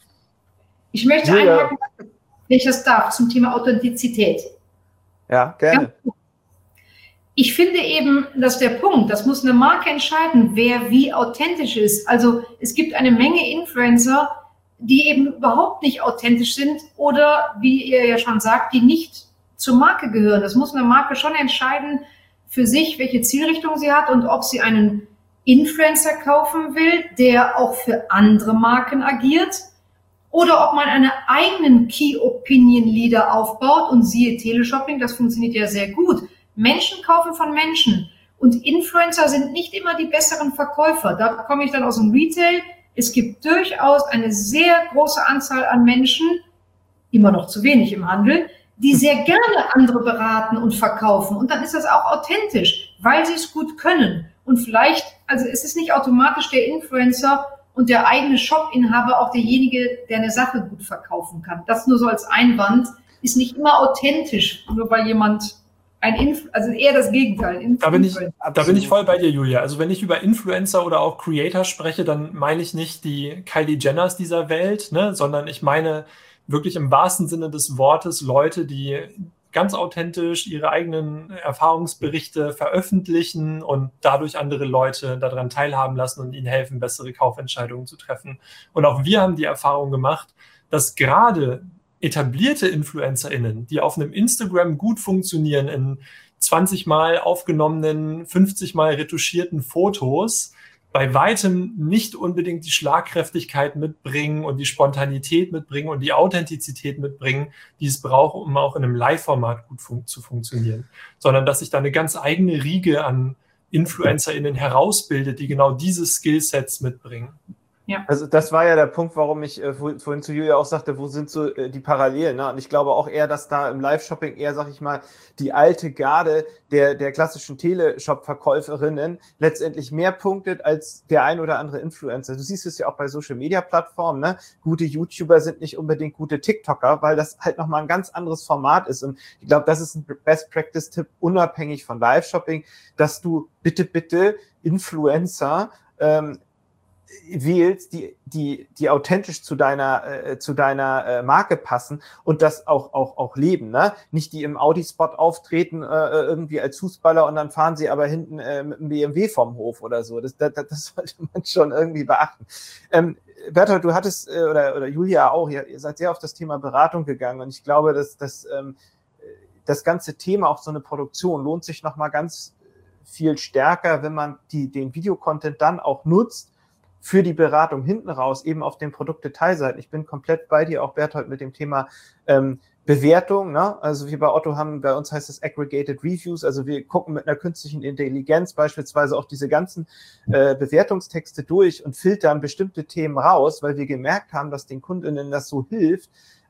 Ich möchte einhaken, wenn ich das darf, zum Thema Authentizität. Ja, gerne. Ich finde eben, dass der Punkt, das muss eine Marke entscheiden, wer wie authentisch ist. Also es gibt eine Menge Influencer, die eben überhaupt nicht authentisch sind oder, wie ihr ja schon sagt, die nicht zur Marke gehören. Das muss eine Marke schon entscheiden für sich, welche Zielrichtung sie hat und ob sie einen Influencer kaufen will, der auch für andere Marken agiert, oder ob man einen eigenen Key Opinion Leader aufbaut, und siehe Teleshopping, das funktioniert ja sehr gut. Menschen kaufen von Menschen und Influencer sind nicht immer die besseren Verkäufer. Da komme ich dann aus dem Retail. Es gibt durchaus eine sehr große Anzahl an Menschen, immer noch zu wenig im Handel, die sehr gerne andere beraten und verkaufen. Und dann ist das auch authentisch, weil sie es gut können. Und vielleicht, also es ist nicht automatisch der Influencer und der eigene Shop-Inhaber auch derjenige, der eine Sache gut verkaufen kann. Das nur so als Einwand, ist nicht immer authentisch, nur weil jemand also eher das Gegenteil. Da bin ich voll bei dir, Julia. Also wenn ich über Influencer oder auch Creator spreche, dann meine ich nicht die Kylie Jenners dieser Welt, ne, sondern ich meine wirklich im wahrsten Sinne des Wortes Leute, die ganz authentisch ihre eigenen Erfahrungsberichte veröffentlichen und dadurch andere Leute daran teilhaben lassen und ihnen helfen, bessere Kaufentscheidungen zu treffen. Und auch wir haben die Erfahrung gemacht, dass gerade etablierte InfluencerInnen, die auf einem Instagram gut funktionieren, in 20 Mal aufgenommenen, 50 Mal retuschierten Fotos, bei weitem nicht unbedingt die Schlagkräftigkeit mitbringen und die Spontanität mitbringen und die Authentizität mitbringen, die es braucht, um auch in einem Live-Format gut zu funktionieren. Sondern dass sich da eine ganz eigene Riege an InfluencerInnen herausbildet, die genau diese Skillsets mitbringen. Ja. Also das war ja der Punkt, warum ich vorhin zu Julia auch sagte, wo sind so die Parallelen, ne? Und ich glaube auch eher, dass da im Live-Shopping eher, sag ich mal, die alte Garde der klassischen Teleshop-Verkäuferinnen letztendlich mehr punktet als der ein oder andere Influencer. Du siehst es ja auch bei Social-Media-Plattformen, ne? Gute YouTuber sind nicht unbedingt gute TikToker, weil das halt nochmal ein ganz anderes Format ist. Und ich glaube, das ist ein Best-Practice-Tipp, unabhängig von Live-Shopping, dass du bitte Influencer wählst, die authentisch zu deiner Marke passen und das auch leben, ne? Nicht die im Audi-Spot auftreten irgendwie als Fußballer und dann fahren sie aber hinten mit einem BMW vom Hof oder so. Das sollte man schon irgendwie beachten. Bertolt, du hattest oder Julia auch, ihr seid sehr auf das Thema Beratung gegangen und ich glaube, dass das ganze Thema, auch so eine Produktion, lohnt sich nochmal ganz viel stärker, wenn man den Videocontent dann auch nutzt für die Beratung hinten raus, eben auf den Produktdetailseiten. Ich bin komplett bei dir, auch Bertolt, mit dem Thema Bewertung, ne? Also wir bei Otto haben, bei uns heißt es Aggregated Reviews, also wir gucken mit einer künstlichen Intelligenz beispielsweise auch diese ganzen Bewertungstexte durch und filtern bestimmte Themen raus, weil wir gemerkt haben, dass den Kundinnen das so hilft,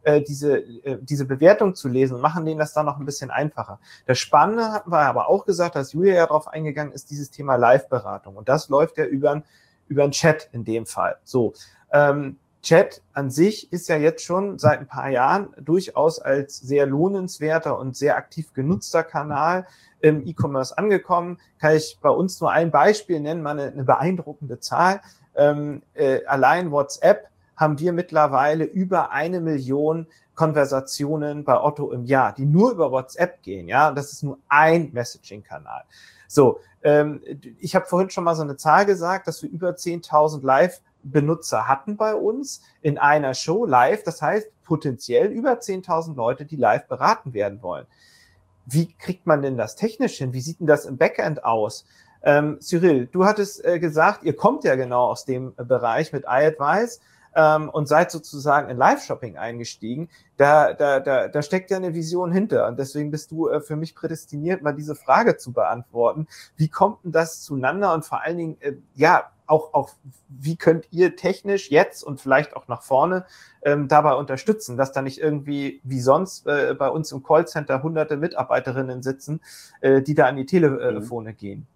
diese Bewertung zu lesen und machen denen das dann noch ein bisschen einfacher. Das Spannende hatten wir aber auch gesagt, dass Julia ja drauf eingegangen ist, dieses Thema Live-Beratung. Und das läuft ja über einen Chat in dem Fall. So, Chat an sich ist ja jetzt schon seit ein paar Jahren durchaus als sehr lohnenswerter und sehr aktiv genutzter Kanal im E-Commerce angekommen. Kann ich bei uns nur ein Beispiel nennen, mal eine beeindruckende Zahl. Allein WhatsApp haben wir mittlerweile über 1 Million Konversationen bei Otto im Jahr, die nur über WhatsApp gehen. Ja, das ist nur ein Messaging-Kanal. So, ich habe vorhin schon mal so eine Zahl gesagt, dass wir über 10.000 Live-Benutzer hatten bei uns in einer Show live. Das heißt, potenziell über 10.000 Leute, die live beraten werden wollen. Wie kriegt man denn das technisch hin? Wie sieht denn das im Backend aus? Cyril, du hattest gesagt, ihr kommt ja genau aus dem Bereich mit iAdvice und seid sozusagen in Live-Shopping eingestiegen. Da steckt ja eine Vision hinter. Und deswegen bist du für mich prädestiniert, mal diese Frage zu beantworten. Wie kommt denn das zueinander? Und vor allen Dingen, auch wie könnt ihr technisch jetzt und vielleicht auch nach vorne dabei unterstützen, dass da nicht irgendwie wie sonst bei uns im Callcenter hunderte Mitarbeiterinnen sitzen, die da an die Telefone gehen?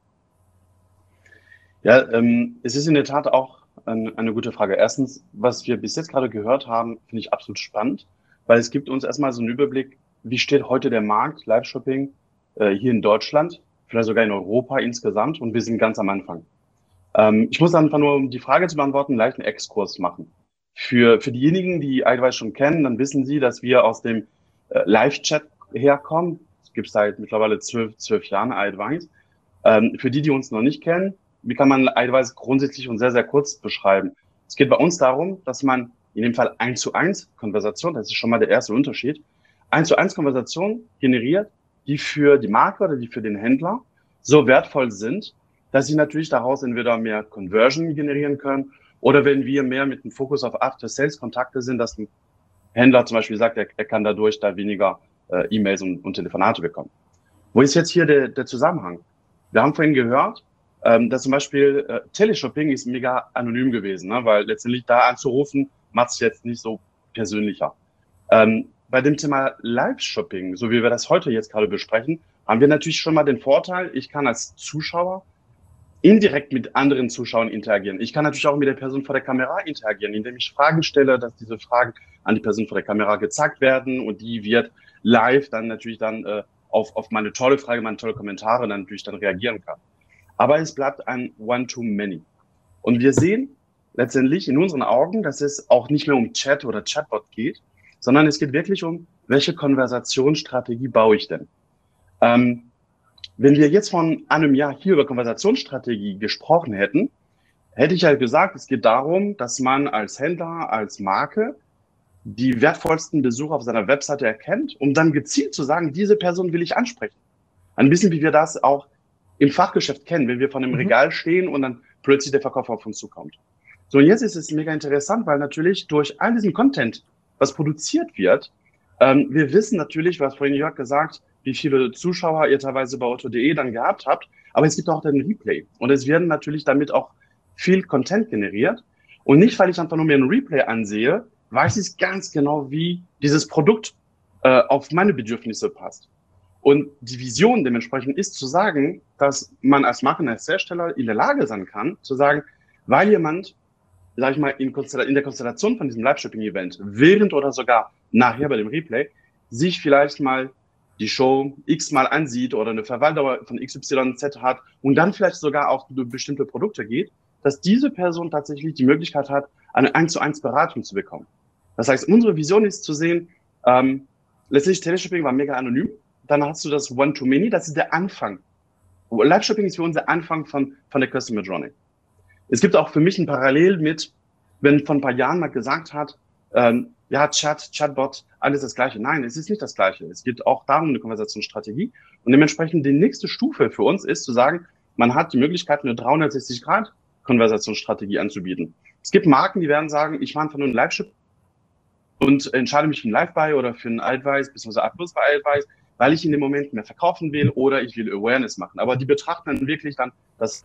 Ja, es ist in der Tat auch eine gute Frage. Erstens, was wir bis jetzt gerade gehört haben, finde ich absolut spannend, weil es gibt uns erstmal so einen Überblick, wie steht heute der Markt Live-Shopping hier in Deutschland, vielleicht sogar in Europa insgesamt, und wir sind ganz am Anfang. Ich muss einfach nur, um die Frage zu beantworten, leicht einen Exkurs machen. Für diejenigen, die iAdvice schon kennen, dann wissen sie, dass wir aus dem Live-Chat herkommen. Es gibt seit mittlerweile 12 Jahren iAdvice. Für die uns noch nicht kennen, wie kann man iAdvice grundsätzlich und sehr, sehr kurz beschreiben? Es geht bei uns darum, dass man in dem Fall 1:1 Konversation, das ist schon mal der erste Unterschied, 1:1 Konversation generiert, die für die Marke oder die für den Händler so wertvoll sind, dass sie natürlich daraus entweder mehr Conversion generieren können oder wenn wir mehr mit dem Fokus auf After-Sales-Kontakte sind, dass ein Händler zum Beispiel sagt, er kann dadurch da weniger E-Mails und Telefonate bekommen. Wo ist jetzt hier der Zusammenhang? Wir haben vorhin gehört, dass zum Beispiel Teleshopping ist mega anonym gewesen, ne? Weil letztendlich da anzurufen, macht es jetzt nicht so persönlicher. Bei dem Thema Live-Shopping, so wie wir das heute jetzt gerade besprechen, haben wir natürlich schon mal den Vorteil, ich kann als Zuschauer indirekt mit anderen Zuschauern interagieren. Ich kann natürlich auch mit der Person vor der Kamera interagieren, indem ich Fragen stelle, dass diese Fragen an die Person vor der Kamera gezeigt werden und die wird live dann natürlich auf meine tolle Frage, meine tolle Kommentare dann natürlich dann reagieren kann. Aber es bleibt ein One-to-Many. Und wir sehen letztendlich in unseren Augen, dass es auch nicht mehr um Chat oder Chatbot geht, sondern es geht wirklich um, welche Konversationsstrategie baue ich denn? Wenn wir jetzt von einem Jahr hier über Konversationsstrategie gesprochen hätten, hätte ich halt gesagt, es geht darum, dass man als Händler, als Marke die wertvollsten Besucher auf seiner Webseite erkennt, um dann gezielt zu sagen, diese Person will ich ansprechen. Ein bisschen wie wir das auch im Fachgeschäft kennen, wenn wir vor einem Regal stehen und dann plötzlich der Verkäufer auf uns zukommt. So, und jetzt ist es mega interessant, weil natürlich durch all diesen Content, was produziert wird, wir wissen natürlich, was vorhin Jörg gesagt, wie viele Zuschauer ihr teilweise bei Otto.de dann gehabt habt, aber es gibt auch den Replay und es werden natürlich damit auch viel Content generiert Und nicht, weil ich einfach nur mir ein Replay ansehe, weiß ich ganz genau, wie dieses Produkt auf meine Bedürfnisse passt. Und die Vision dementsprechend ist zu sagen, dass man als Marken, als Hersteller in der Lage sein kann, zu sagen, weil jemand, sag ich mal, in der Konstellation von diesem Live-Shopping-Event, während oder sogar nachher bei dem Replay, sich vielleicht mal die Show x-mal ansieht oder eine Verweildauer von XYZ hat und dann vielleicht sogar auch durch bestimmte Produkte geht, dass diese Person tatsächlich die Möglichkeit hat, eine 1:1 Beratung zu bekommen. Das heißt, unsere Vision ist zu sehen, letztlich Teleshopping war mega anonym. Dann hast du das One-to-Many, das ist der Anfang. Live-Shopping ist für uns der Anfang von der Customer Journey. Es gibt auch für mich ein Parallel mit, wenn vor ein paar Jahren mal gesagt hat, ja, Chatbot, alles das Gleiche. Nein, es ist nicht das Gleiche. Es geht auch darum, eine Konversationsstrategie. Und dementsprechend die nächste Stufe für uns ist zu sagen, man hat die Möglichkeit, eine 360-Grad-Konversationsstrategie anzubieten. Es gibt Marken, die werden sagen, ich mache einfach nur ein Live-Shopping und entscheide mich für ein Live-Buy oder für ein Advice, beziehungsweise A+ bei Advice, weil ich in dem Moment mehr verkaufen will oder ich will Awareness machen. Aber die betrachten dann wirklich dann das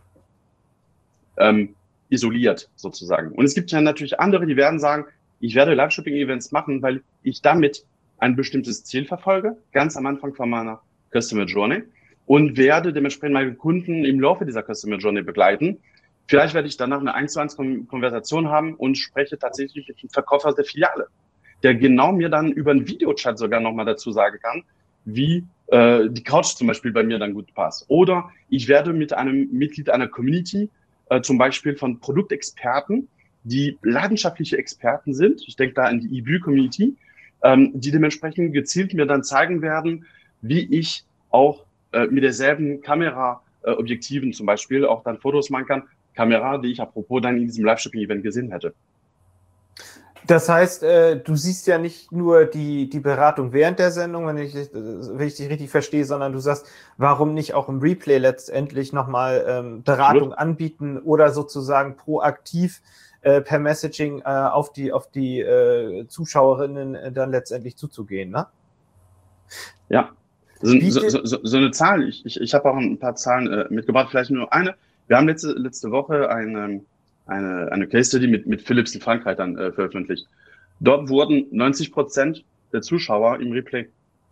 isoliert sozusagen. Und es gibt ja natürlich andere, die werden sagen, ich werde Live-Shopping-Events machen, weil ich damit ein bestimmtes Ziel verfolge, ganz am Anfang von meiner Customer Journey und werde dementsprechend meine Kunden im Laufe dieser Customer Journey begleiten. Vielleicht werde ich danach eine 1:1 Konversation haben und spreche tatsächlich mit dem Verkäufer der Filiale, der genau mir dann über einen Videochat sogar nochmal dazu sagen kann, wie die Couch zum Beispiel bei mir dann gut passt. Oder ich werde mit einem Mitglied einer Community, zum Beispiel von Produktexperten, die leidenschaftliche Experten sind, ich denke da an die eBay-Community, die dementsprechend gezielt mir dann zeigen werden, wie ich auch mit derselben Kamera, Objektiven zum Beispiel, auch dann Fotos machen kann, Kamera, die ich apropos dann in diesem Live-Shopping-Event gesehen hätte. Das heißt, du siehst ja nicht nur die Beratung während der Sendung, wenn ich dich richtig verstehe, sondern du sagst, warum nicht auch im Replay letztendlich nochmal Beratung anbieten oder sozusagen proaktiv per Messaging auf die Zuschauerinnen dann letztendlich zuzugehen, ne? Ja, so eine Zahl, ich habe auch ein paar Zahlen mitgebracht, vielleicht nur eine. Wir haben letzte Woche eine Case Study mit Philips in Frankreich dann veröffentlicht. Dort wurden 90% der Zuschauer im Replay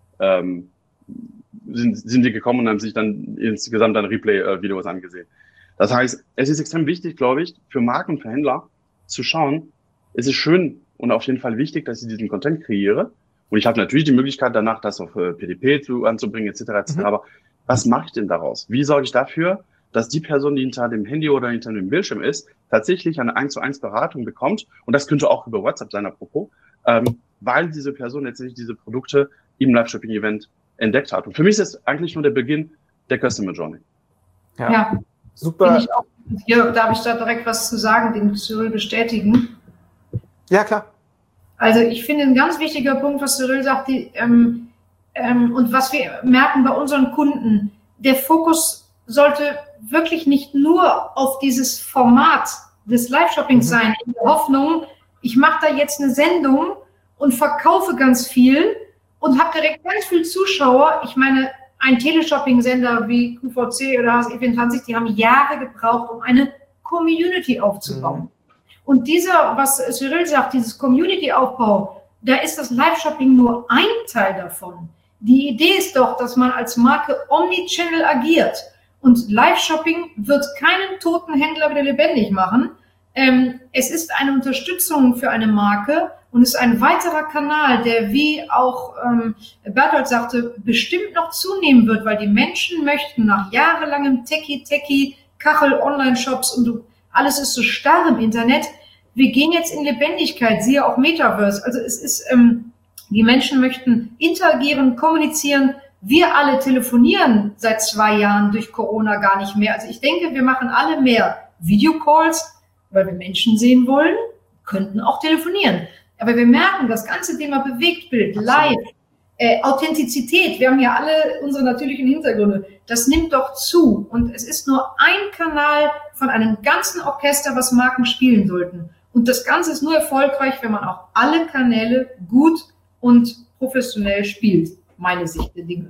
sind die gekommen und haben sich dann insgesamt dann Replay-Videos angesehen. Das heißt, es ist extrem wichtig, glaube ich, für Marken und für Händler zu schauen, es ist schön und auf jeden Fall wichtig, dass ich diesen Content kreiere. Und ich habe natürlich die Möglichkeit, danach das auf PDP anzubringen, etc. Aber was mache ich denn daraus? Wie sorge ich dafür, dass die Person, die hinter dem Handy oder hinter dem Bildschirm ist, tatsächlich eine 1:1 Beratung bekommt? Und das könnte auch über WhatsApp sein, apropos, weil diese Person letztendlich diese Produkte im Live-Shopping-Event entdeckt hat. Und für mich ist das eigentlich nur der Beginn der Customer Journey. Ja. Super. Hier darf ich da direkt was zu sagen, den Cyril bestätigen. Ja, klar. Also ich finde ein ganz wichtiger Punkt, was Cyril sagt, und was wir merken bei unseren Kunden, der Fokus sollte wirklich nicht nur auf dieses Format des Live-Shoppings sein, in der Hoffnung, ich mache da jetzt eine Sendung und verkaufe ganz viel und habe direkt ganz viel Zuschauer. Ich meine, ein Teleshopping-Sender wie QVC oder HSE24, die haben Jahre gebraucht, um eine Community aufzubauen. Und was Cyril sagt, dieses Community-Aufbau, da ist das Live-Shopping nur ein Teil davon. Die Idee ist doch, dass man als Marke Omnichannel agiert. Und Live-Shopping wird keinen toten Händler wieder lebendig machen. Es ist eine Unterstützung für eine Marke und ist ein weiterer Kanal, der, wie auch Bertolt sagte, bestimmt noch zunehmen wird, weil die Menschen möchten nach jahrelangem Techie, Kachel, Online-Shops und alles ist so starr im Internet. Wir gehen jetzt in Lebendigkeit, siehe auch Metaverse. Also es ist, die Menschen möchten interagieren, kommunizieren. Wir alle telefonieren seit 2 Jahren durch Corona gar nicht mehr. Also ich denke, wir machen alle mehr Videocalls, weil wir Menschen sehen wollen, könnten auch telefonieren. Aber wir merken, das ganze Thema Bewegtbild, Live, Authentizität, wir haben ja alle unsere natürlichen Hintergründe, das nimmt doch zu. Und es ist nur ein Kanal von einem ganzen Orchester, was Marken spielen sollten. Und das Ganze ist nur erfolgreich, wenn man auch alle Kanäle gut und professionell spielt. Meine Sicht der Dinge.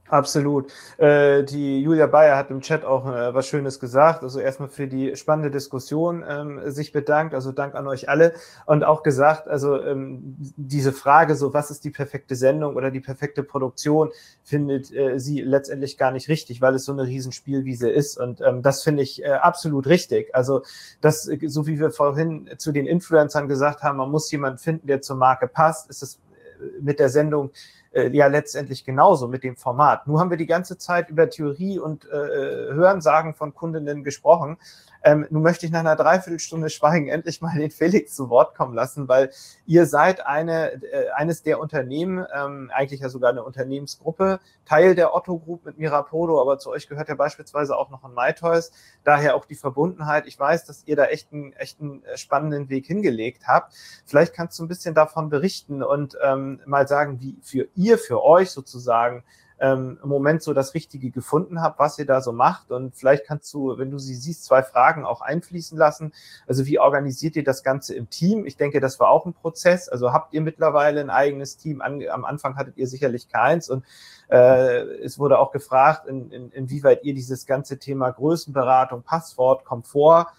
Absolut. Die Julia Bayer hat im Chat auch was Schönes gesagt. Also erstmal für die spannende Diskussion sich bedankt. Also Dank an euch alle. Und auch gesagt, also diese Frage, so was ist die perfekte Sendung oder die perfekte Produktion, findet sie letztendlich gar nicht richtig, weil es so eine Riesenspielwiese ist. Und das finde ich absolut richtig. Also das, so wie wir vorhin zu den Influencern gesagt haben, man muss jemanden finden, der zur Marke passt, ist es mit der Sendung ja letztendlich genauso mit dem Format. Nur haben wir die ganze Zeit über Theorie und Hörensagen von Kundinnen gesprochen. Nun möchte ich nach einer Dreiviertelstunde Schweigen endlich mal den Felix zu Wort kommen lassen, weil ihr seid eines der Unternehmen, eigentlich ja sogar eine Unternehmensgruppe, Teil der Otto Group mit Mirapodo, aber zu euch gehört ja beispielsweise auch noch ein MyToys, daher auch die Verbundenheit. Ich weiß, dass ihr da echt einen spannenden Weg hingelegt habt. Vielleicht kannst du ein bisschen davon berichten und mal sagen, wie für euch sozusagen im Moment so das Richtige gefunden habt, was ihr da so macht. Und vielleicht kannst du, wenn du sie siehst, 2 Fragen auch einfließen lassen. Also wie organisiert ihr das Ganze im Team? Ich denke, das war auch ein Prozess. Also habt ihr mittlerweile ein eigenes Team? Am Anfang hattet ihr sicherlich keins. Und es wurde auch gefragt, inwieweit ihr dieses ganze Thema Größenberatung, Passwort, Komfort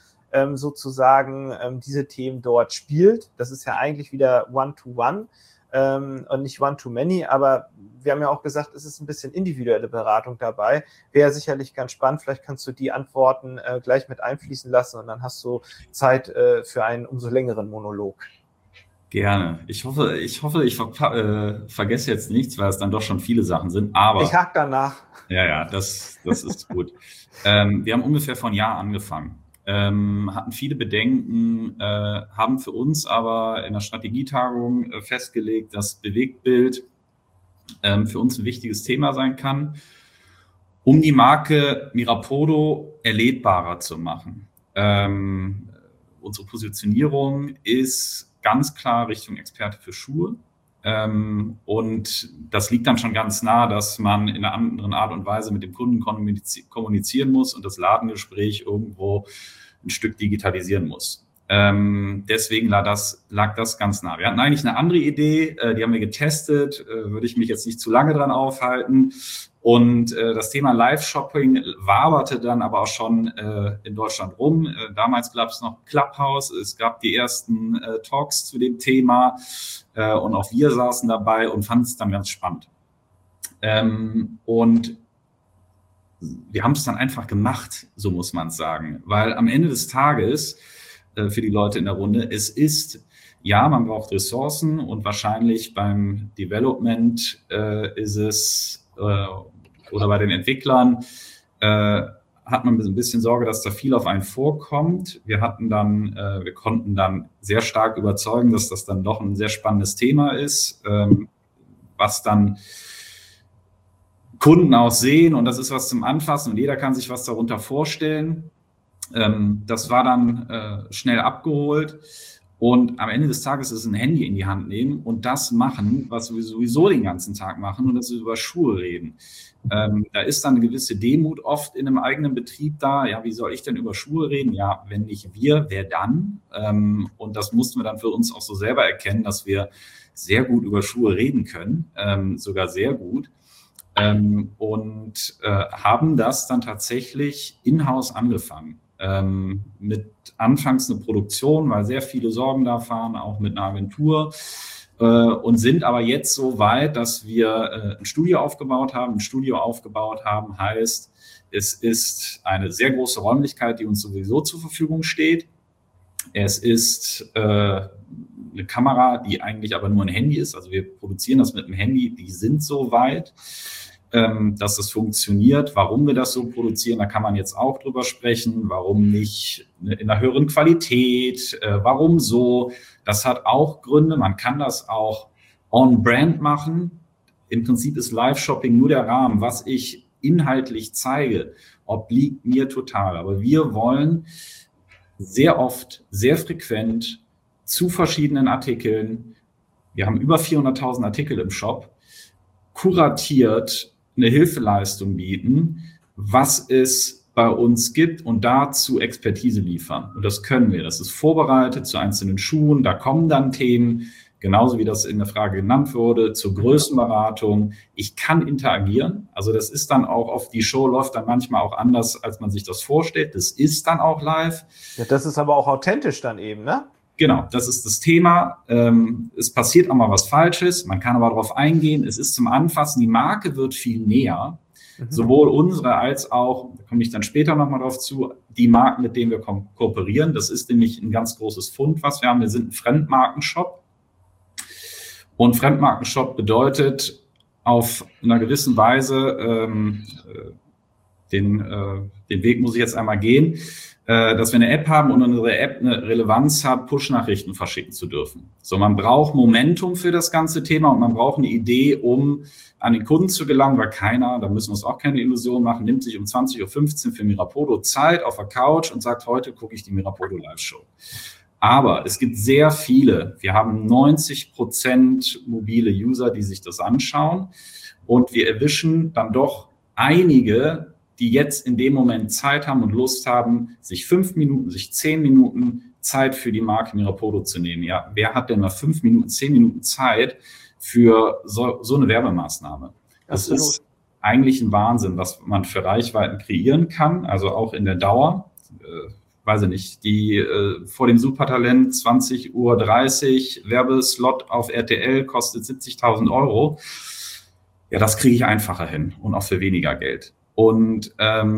sozusagen diese Themen dort spielt. Das ist ja eigentlich wieder One-to-One. Und nicht One-to-Many, aber wir haben ja auch gesagt, es ist ein bisschen individuelle Beratung dabei. Wäre sicherlich ganz spannend, vielleicht kannst du die Antworten gleich mit einfließen lassen und dann hast du Zeit für einen umso längeren Monolog. Gerne. Ich hoffe, ich vergesse jetzt nichts, weil es dann doch schon viele Sachen sind, aber... Ich hake danach. Ja, das ist gut. Wir haben ungefähr vor einem Jahr angefangen. Hatten viele Bedenken, haben für uns aber in der Strategietagung festgelegt, dass Bewegtbild für uns ein wichtiges Thema sein kann, um die Marke Mirapodo erlebbarer zu machen. Unsere Positionierung ist ganz klar Richtung Experte für Schuhe. Und das liegt dann schon ganz nah, dass man in einer anderen Art und Weise mit dem Kunden kommunizieren muss und das Ladengespräch irgendwo ein Stück digitalisieren muss. Deswegen lag das ganz nah. Wir hatten eigentlich eine andere Idee, die haben wir getestet, würde ich mich jetzt nicht zu lange dran aufhalten. Und das Thema Live-Shopping waberte dann aber auch schon in Deutschland rum. Damals gab es noch Clubhouse, es gab die ersten Talks zu dem Thema und auch wir saßen dabei und fanden es dann ganz spannend. Und wir haben es dann einfach gemacht, so muss man es sagen. Weil am Ende des Tages, für die Leute in der Runde, es ist, ja, man braucht Ressourcen und wahrscheinlich beim Development ist es, oder bei den Entwicklern, hat man ein bisschen Sorge, dass da viel auf einen vorkommt. Wir konnten dann sehr stark überzeugen, dass das dann doch ein sehr spannendes Thema ist, was dann Kunden auch sehen und das ist was zum Anfassen und jeder kann sich was darunter vorstellen. Das war dann schnell abgeholt und am Ende des Tages ist ein Handy in die Hand nehmen und das machen, was wir sowieso den ganzen Tag machen und das ist über Schuhe reden. Da ist dann eine gewisse Demut oft in einem eigenen Betrieb da. Ja, wie soll ich denn über Schuhe reden? Ja, wenn nicht wir, wer dann? Und das mussten wir dann für uns auch so selber erkennen, dass wir sehr gut über Schuhe reden können, sogar sehr gut. Und haben das dann tatsächlich in-house angefangen. Mit anfangs eine Produktion, weil sehr viele Sorgen da waren, auch mit einer Agentur. Und sind aber jetzt so weit, dass wir ein Studio aufgebaut haben. Ein Studio aufgebaut haben heißt, es ist eine sehr große Räumlichkeit, die uns sowieso zur Verfügung steht. Es ist eine Kamera, die eigentlich aber nur ein Handy ist. Also wir produzieren das mit einem Handy, die sind so weit, dass das funktioniert. Warum wir das so produzieren, da kann man jetzt auch drüber sprechen. Warum nicht in einer höheren Qualität? Warum so? Das hat auch Gründe. Man kann das auch on-brand machen. Im Prinzip ist Live-Shopping nur der Rahmen. Was ich inhaltlich zeige, obliegt mir total. Aber wir wollen sehr oft, sehr frequent zu verschiedenen Artikeln, wir haben über 400.000 Artikel im Shop, kuratiert eine Hilfeleistung bieten, was es bei uns gibt und dazu Expertise liefern. Und das können wir. Das ist vorbereitet zu einzelnen Schuhen. Da kommen dann Themen, genauso wie das in der Frage genannt wurde, zur Größenberatung. Ich kann interagieren, also das ist dann auch oft, die Show läuft dann manchmal auch anders, als man sich das vorstellt. Das ist dann auch live. Ja, das ist aber auch authentisch dann eben, ne? Genau, das ist das Thema. Es passiert auch mal was Falsches, man kann aber darauf eingehen. Es ist zum Anfassen, die Marke wird viel näher. Sowohl unsere als auch, da komme ich dann später nochmal drauf zu, die Marken, mit denen wir kooperieren. Das ist nämlich ein ganz großes Fund, was wir haben. Wir sind ein Fremdmarkenshop. Und Fremdmarkenshop bedeutet auf einer gewissen Weise, den Weg muss ich jetzt einmal gehen, dass wir eine App haben und unsere App eine Relevanz hat, Push-Nachrichten verschicken zu dürfen. So, man braucht Momentum für das ganze Thema und man braucht eine Idee, um an den Kunden zu gelangen, weil keiner, da müssen wir uns auch keine Illusion machen, nimmt sich um 20:15 Uhr für Mirapodo Zeit auf der Couch und sagt, heute gucke ich die Mirapodo Live-Show. Aber es gibt sehr viele, wir haben 90% mobile User, die sich das anschauen und wir erwischen dann doch einige, die jetzt in dem Moment Zeit haben und Lust haben, sich 5 Minuten, sich 10 Minuten Zeit für die Marke Mirapodo zu nehmen. Ja, wer hat denn mal 5 Minuten, 10 Minuten Zeit für so eine Werbemaßnahme? Das ist eigentlich ein Wahnsinn, was man für Reichweiten kreieren kann, also auch in der Dauer. Weiß ich nicht, die vor dem Supertalent 20:30 Uhr Werbeslot auf RTL kostet 70.000 Euro. Ja, das kriege ich einfacher hin und auch für weniger Geld. Und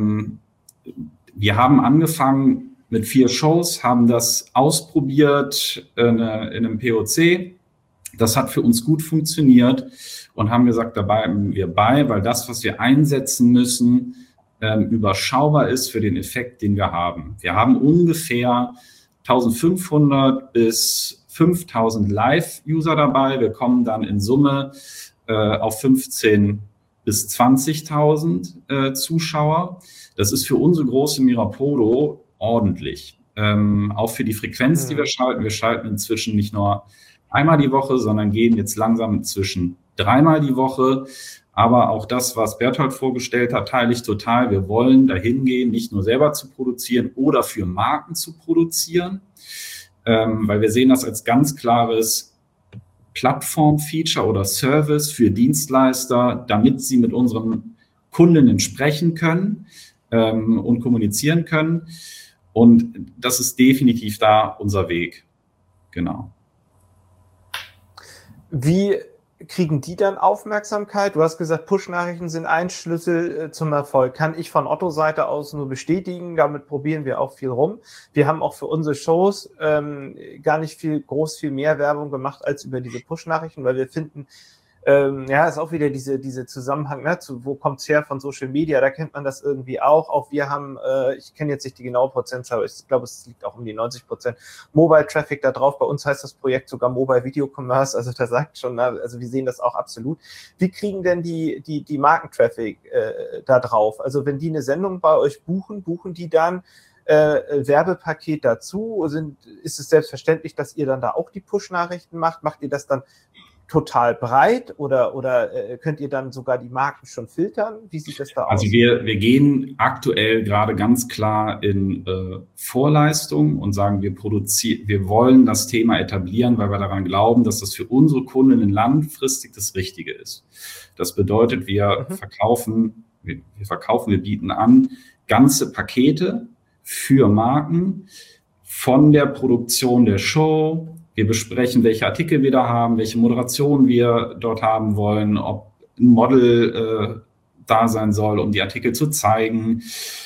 wir haben angefangen mit 4 Shows, haben das ausprobiert in einem POC. Das hat für uns gut funktioniert und haben gesagt, da bleiben wir bei, weil das, was wir einsetzen müssen, überschaubar ist für den Effekt, den wir haben. Wir haben ungefähr 1.500 bis 5.000 Live-User dabei. Wir kommen dann in Summe auf 15.000 bis 20.000 Zuschauer. Das ist für unsere große Mirapodo ordentlich. Auch für die Frequenz, die wir schalten. Wir schalten inzwischen nicht nur einmal die Woche, sondern gehen jetzt langsam inzwischen 3-mal die Woche. Aber auch das, was Berthold vorgestellt hat, teile ich total. Wir wollen dahin gehen, nicht nur selber zu produzieren oder für Marken zu produzieren, weil wir sehen das als ganz klares Plattform-Feature oder Service für Dienstleister, damit sie mit unseren Kundinnen sprechen können und kommunizieren können. Und das ist definitiv da unser Weg. Genau. Wie kriegen die dann Aufmerksamkeit? Du hast gesagt, Push-Nachrichten sind ein Schlüssel zum Erfolg. Kann ich von Otto-Seite aus nur bestätigen. Damit probieren wir auch viel rum. Wir haben auch für unsere Shows gar nicht viel mehr Werbung gemacht als über diese Push-Nachrichten, weil wir finden, ist auch wieder diese Zusammenhang, ne, wo kommt's her von Social Media, da kennt man das irgendwie auch. Auch wir haben, ich kenne jetzt nicht die genaue Prozentzahl, aber ich glaube, es liegt auch um die 90% Mobile Traffic da drauf. Bei uns heißt das Projekt sogar Mobile Video Commerce, also da sagt schon, also wir sehen das auch absolut. Wie kriegen denn die Markentraffic da drauf? Also wenn die eine Sendung bei euch buchen die dann Werbepaket dazu? Ist es selbstverständlich, dass ihr dann da auch die Push-Nachrichten macht? Macht ihr das dann total breit oder könnt ihr dann sogar die Marken schon filtern? Wie sieht das da aus? Also wir gehen aktuell gerade ganz klar in Vorleistung und sagen, wir wollen das Thema etablieren, weil wir daran glauben, dass das für unsere Kunden langfristig das Richtige ist. Das bedeutet, wir bieten an ganze Pakete für Marken von der Produktion der Show. Wir besprechen, welche Artikel wir da haben, welche Moderation wir dort haben wollen, ob ein Model da sein soll, um die Artikel zu zeigen,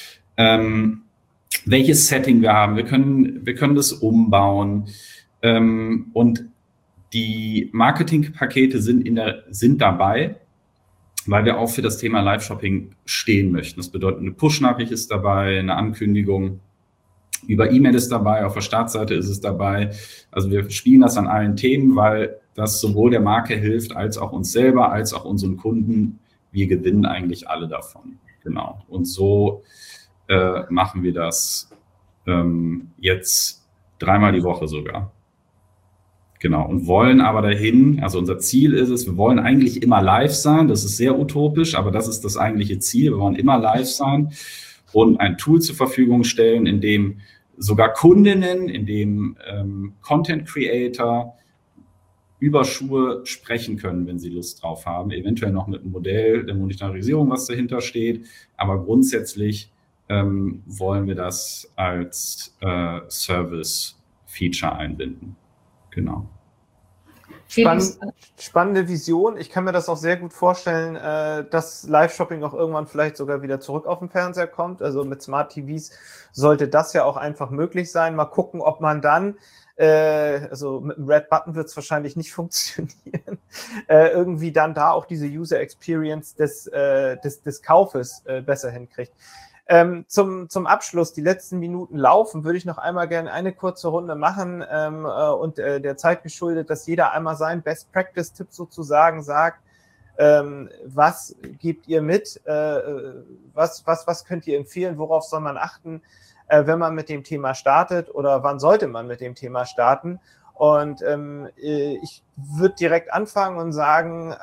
welches Setting wir haben. Wir können das umbauen. Und die Marketingpakete sind dabei, weil wir auch für das Thema Live-Shopping stehen möchten. Das bedeutet, eine Push-Nachricht ist dabei, eine Ankündigung. Über E-Mail ist dabei, auf der Startseite ist es dabei. Also wir spielen das an allen Themen, weil das sowohl der Marke hilft, als auch uns selber, als auch unseren Kunden. Wir gewinnen eigentlich alle davon. Genau. Und so machen wir das jetzt 3-mal die Woche sogar. Genau. Und wollen aber dahin, also unser Ziel ist es, wir wollen eigentlich immer live sein. Das ist sehr utopisch, aber das ist das eigentliche Ziel. Wir wollen immer live sein und ein Tool zur Verfügung stellen, in dem sogar Kundinnen, in dem Content Creator über Schuhe sprechen können, wenn sie Lust drauf haben. Eventuell noch mit einem Modell der Monetarisierung, was dahinter steht. Aber grundsätzlich wollen wir das als Service-Feature einbinden. Genau. Spannende Vision. Ich kann mir das auch sehr gut vorstellen, dass Live-Shopping auch irgendwann vielleicht sogar wieder zurück auf den Fernseher kommt. Also mit Smart TVs sollte das ja auch einfach möglich sein. Mal gucken, ob man dann, also mit dem Red Button wird es wahrscheinlich nicht funktionieren, irgendwie dann da auch diese User Experience des Kaufes besser hinkriegt. Zum Abschluss, die letzten Minuten laufen, würde ich noch einmal gerne eine kurze Runde machen und der Zeit geschuldet, dass jeder einmal seinen Best-Practice-Tipp sozusagen sagt. Was gebt ihr mit? Was könnt ihr empfehlen? Worauf soll man achten, wenn man mit dem Thema startet, oder wann sollte man mit dem Thema starten? Und ich würde direkt anfangen und sagen,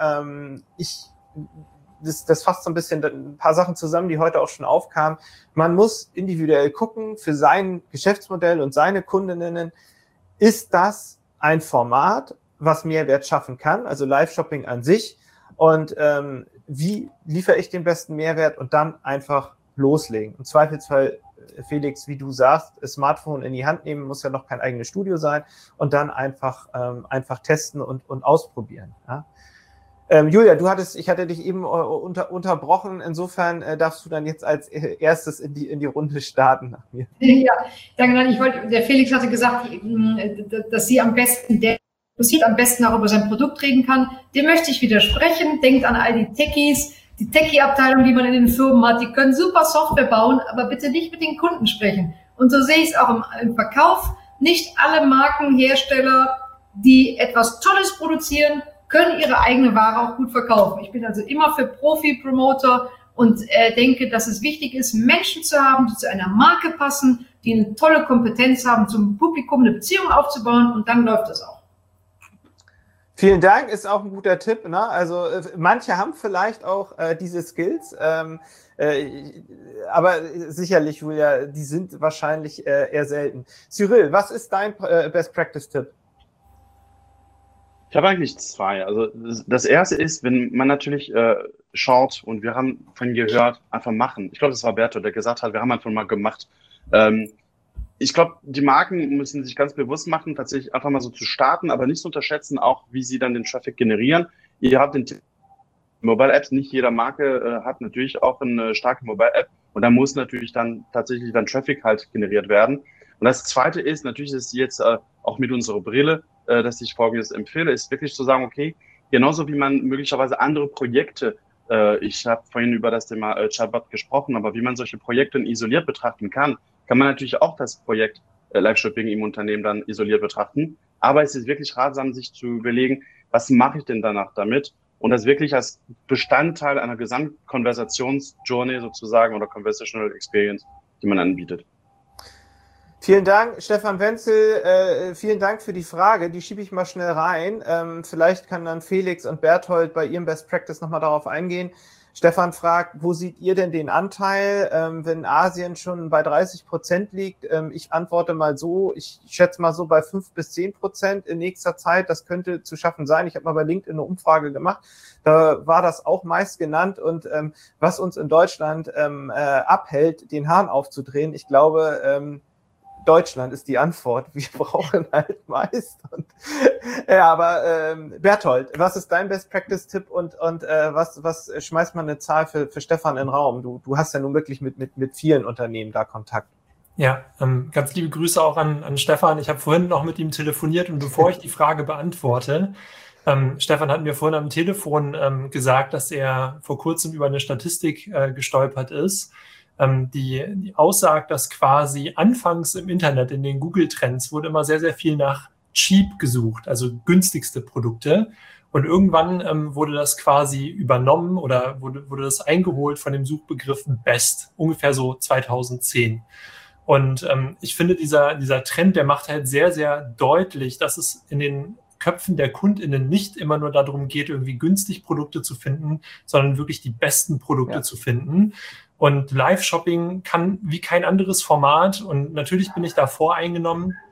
das fasst so ein bisschen ein paar Sachen zusammen, die heute auch schon aufkamen. Man muss individuell gucken für sein Geschäftsmodell und seine Kundinnen, ist das ein Format, was Mehrwert schaffen kann, also Live-Shopping an sich, und wie liefere ich den besten Mehrwert, und dann einfach loslegen. Im Zweifelsfall, Felix, wie du sagst, das Smartphone in die Hand nehmen, muss ja noch kein eigenes Studio sein, und dann einfach testen und ausprobieren. Ja? Julia, ich hatte dich eben unterbrochen. Insofern darfst du dann jetzt als erstes in die Runde starten nach mir. Ja, danke. Der Felix hatte gesagt, dass sie am besten, der interessiert am besten auch über sein Produkt reden kann. Dem möchte ich widersprechen. Denkt an all die Techies, die Techie-Abteilung, die man in den Firmen hat. Die können super Software bauen, aber bitte nicht mit den Kunden sprechen. Und so sehe ich es auch im Verkauf. Nicht alle Markenhersteller, die etwas Tolles produzieren, können ihre eigene Ware auch gut verkaufen. Ich bin also immer für Profi-Promoter und denke, dass es wichtig ist, Menschen zu haben, die zu einer Marke passen, die eine tolle Kompetenz haben, zum Publikum eine Beziehung aufzubauen, und dann läuft es auch. Vielen Dank, ist auch ein guter Tipp. Ne? Also manche haben vielleicht auch diese Skills, aber sicherlich, Julia, die sind wahrscheinlich eher selten. Cyril, was ist dein Best-Practice-Tipp? Ich habe eigentlich zwei. Also das erste ist, wenn man natürlich schaut, und wir haben von gehört, einfach machen. Ich glaube, das war Berto, der gesagt hat, wir haben einfach mal gemacht. Ich glaube, die Marken müssen sich ganz bewusst machen, tatsächlich einfach mal so zu starten, aber nicht zu unterschätzen, auch wie sie dann den Traffic generieren. Ihr habt den Mobile Apps, nicht jede Marke hat natürlich auch eine starke Mobile App, und da muss natürlich dann tatsächlich Traffic halt generiert werden. Und das zweite ist, natürlich ist jetzt auch mit unserer Brille, dass ich Folgendes empfehle, ist wirklich zu sagen, okay, genauso wie man möglicherweise andere Projekte, ich habe vorhin über das Thema Chatbot gesprochen, aber wie man solche Projekte isoliert betrachten kann, kann man natürlich auch das Projekt Live-Shopping im Unternehmen dann isoliert betrachten. Aber es ist wirklich ratsam, sich zu überlegen, was mache ich denn danach damit? Und das wirklich als Bestandteil einer Gesamtkonversations-Journey sozusagen oder Conversational Experience, die man anbietet. Vielen Dank, Stefan Wenzel. Vielen Dank für die Frage. Die schiebe ich mal schnell rein. Vielleicht kann dann Felix und Berthold bei ihrem Best Practice nochmal darauf eingehen. Stefan fragt, wo seht ihr denn den Anteil, wenn Asien schon bei 30% liegt? Ich antworte mal so, ich schätze mal so bei 5-10% in nächster Zeit. Das könnte zu schaffen sein. Ich habe mal bei LinkedIn eine Umfrage gemacht. Da war das auch meist genannt. Und was uns in Deutschland abhält, den Hahn aufzudrehen, ich glaube, Deutschland ist die Antwort. Wir brauchen halt meist. Und, ja, aber Berthold, was ist dein Best-Practice-Tipp und was schmeißt man eine Zahl für Stefan in den Raum? Du hast ja nun wirklich mit vielen Unternehmen da Kontakt. Ja, ganz liebe Grüße auch an Stefan. Ich habe vorhin noch mit ihm telefoniert, und bevor ich die Frage beantworte, Stefan hat mir vorhin am Telefon gesagt, dass er vor kurzem über eine Statistik gestolpert ist, die aussagt, dass quasi anfangs im Internet in den Google-Trends wurde immer sehr, sehr viel nach cheap gesucht, also günstigste Produkte. Und irgendwann wurde das quasi übernommen oder wurde das eingeholt von dem Suchbegriff best, ungefähr so 2010. Und ich finde, dieser Trend, der macht halt sehr, sehr deutlich, dass es in den Köpfen der KundInnen nicht immer nur darum geht, irgendwie günstig Produkte zu finden, sondern wirklich die besten Produkte zu finden. Und Live-Shopping kann wie kein anderes Format, und natürlich bin ich da voreingenommen,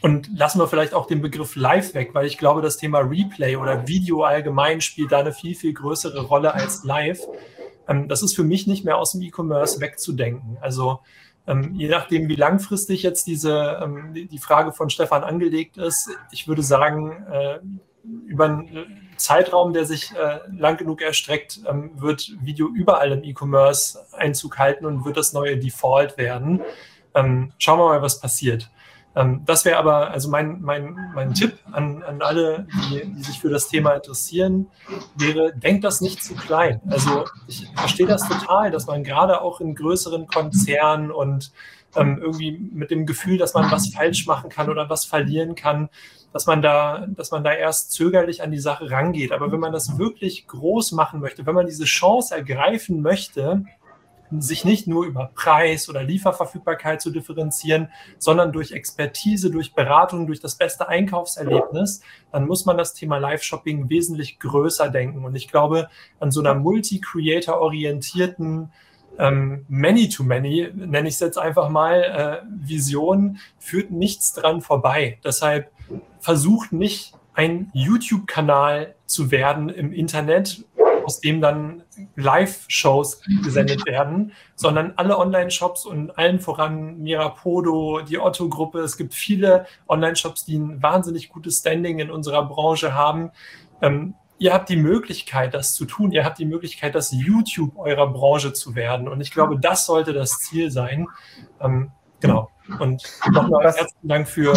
Und lassen wir vielleicht auch den Begriff Live weg, weil ich glaube, das Thema Replay oder Video allgemein spielt da eine viel, viel größere Rolle als Live. Das ist für mich nicht mehr aus dem E-Commerce wegzudenken. Also je nachdem, wie langfristig jetzt die Frage von Stefan angelegt ist, ich würde sagen, über einen Zeitraum, der sich lang genug erstreckt, wird Video überall im E-Commerce Einzug halten und wird das neue Default werden. Schauen wir mal, was passiert. Das wäre aber, also mein Tipp an alle, die sich für das Thema interessieren, wäre, denkt das nicht zu klein. Also ich verstehe das total, dass man gerade auch in größeren Konzernen und irgendwie mit dem Gefühl, dass man was falsch machen kann oder was verlieren kann, dass man da erst zögerlich an die Sache rangeht. Aber wenn man das wirklich groß machen möchte, wenn man diese Chance ergreifen möchte, sich nicht nur über Preis oder Lieferverfügbarkeit zu differenzieren, sondern durch Expertise, durch Beratung, durch das beste Einkaufserlebnis, dann muss man das Thema Live-Shopping wesentlich größer denken. Und ich glaube, an so einer multi-creator-orientierten Many-to-Many, nenne ich es jetzt einfach mal, Vision, führt nichts dran vorbei. Deshalb versucht nicht, ein YouTube-Kanal zu werden im Internet, aus dem dann Live-Shows gesendet werden, sondern alle Online-Shops und allen voran Mirapodo, die Otto-Gruppe. Es gibt viele Online-Shops, die ein wahnsinnig gutes Standing in unserer Branche haben. Ihr habt die Möglichkeit, das zu tun. Ihr habt die Möglichkeit, das YouTube eurer Branche zu werden. Und ich glaube, das sollte das Ziel sein. Genau. Und nochmal herzlichen Dank für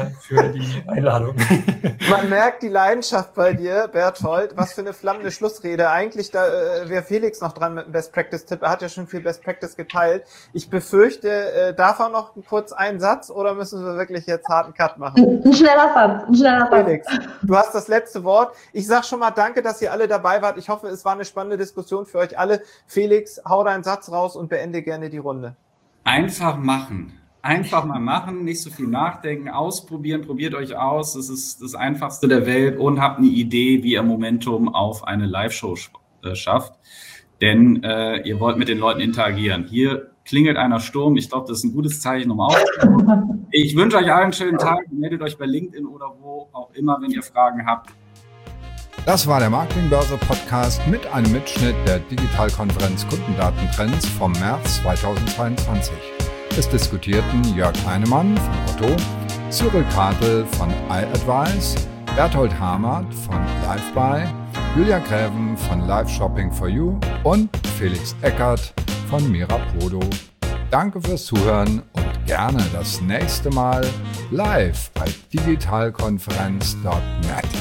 die Einladung. Man merkt die Leidenschaft bei dir, Berthold. Was für eine flammende Schlussrede. Eigentlich wäre Felix noch dran mit einem Best-Practice-Tipp. Er hat ja schon viel Best-Practice geteilt. Ich befürchte, darf er noch kurz einen Satz oder müssen wir wirklich jetzt harten Cut machen? Ein schneller Satz. Felix, du hast das letzte Wort. Ich sage schon mal danke, dass ihr alle dabei wart. Ich hoffe, es war eine spannende Diskussion für euch alle. Felix, hau deinen Satz raus und beende gerne die Runde. Einfach machen. Einfach mal machen, nicht so viel nachdenken, ausprobieren, probiert euch aus. Das ist das Einfachste der Welt und habt eine Idee, wie ihr Momentum auf eine Live-Show schafft. Denn ihr wollt mit den Leuten interagieren. Hier klingelt einer Sturm. Ich glaube, das ist ein gutes Zeichen, um aufzunehmen. Ich wünsche euch allen einen schönen Tag. Meldet euch bei LinkedIn oder wo auch immer, wenn ihr Fragen habt. Das war der Marketingbörse Podcast mit einem Mitschnitt der Digitalkonferenz Kundendatentrends vom März 2022. Es diskutierten Jörg Heinemann von Otto, Cyril Kartel von iAdvice, Berthold Hamert von LiveBuy, Julia Gräven von Live Shopping for You und Felix Eckert von Mirapodo. Danke fürs Zuhören und gerne das nächste Mal live bei digitalkonferenz.net.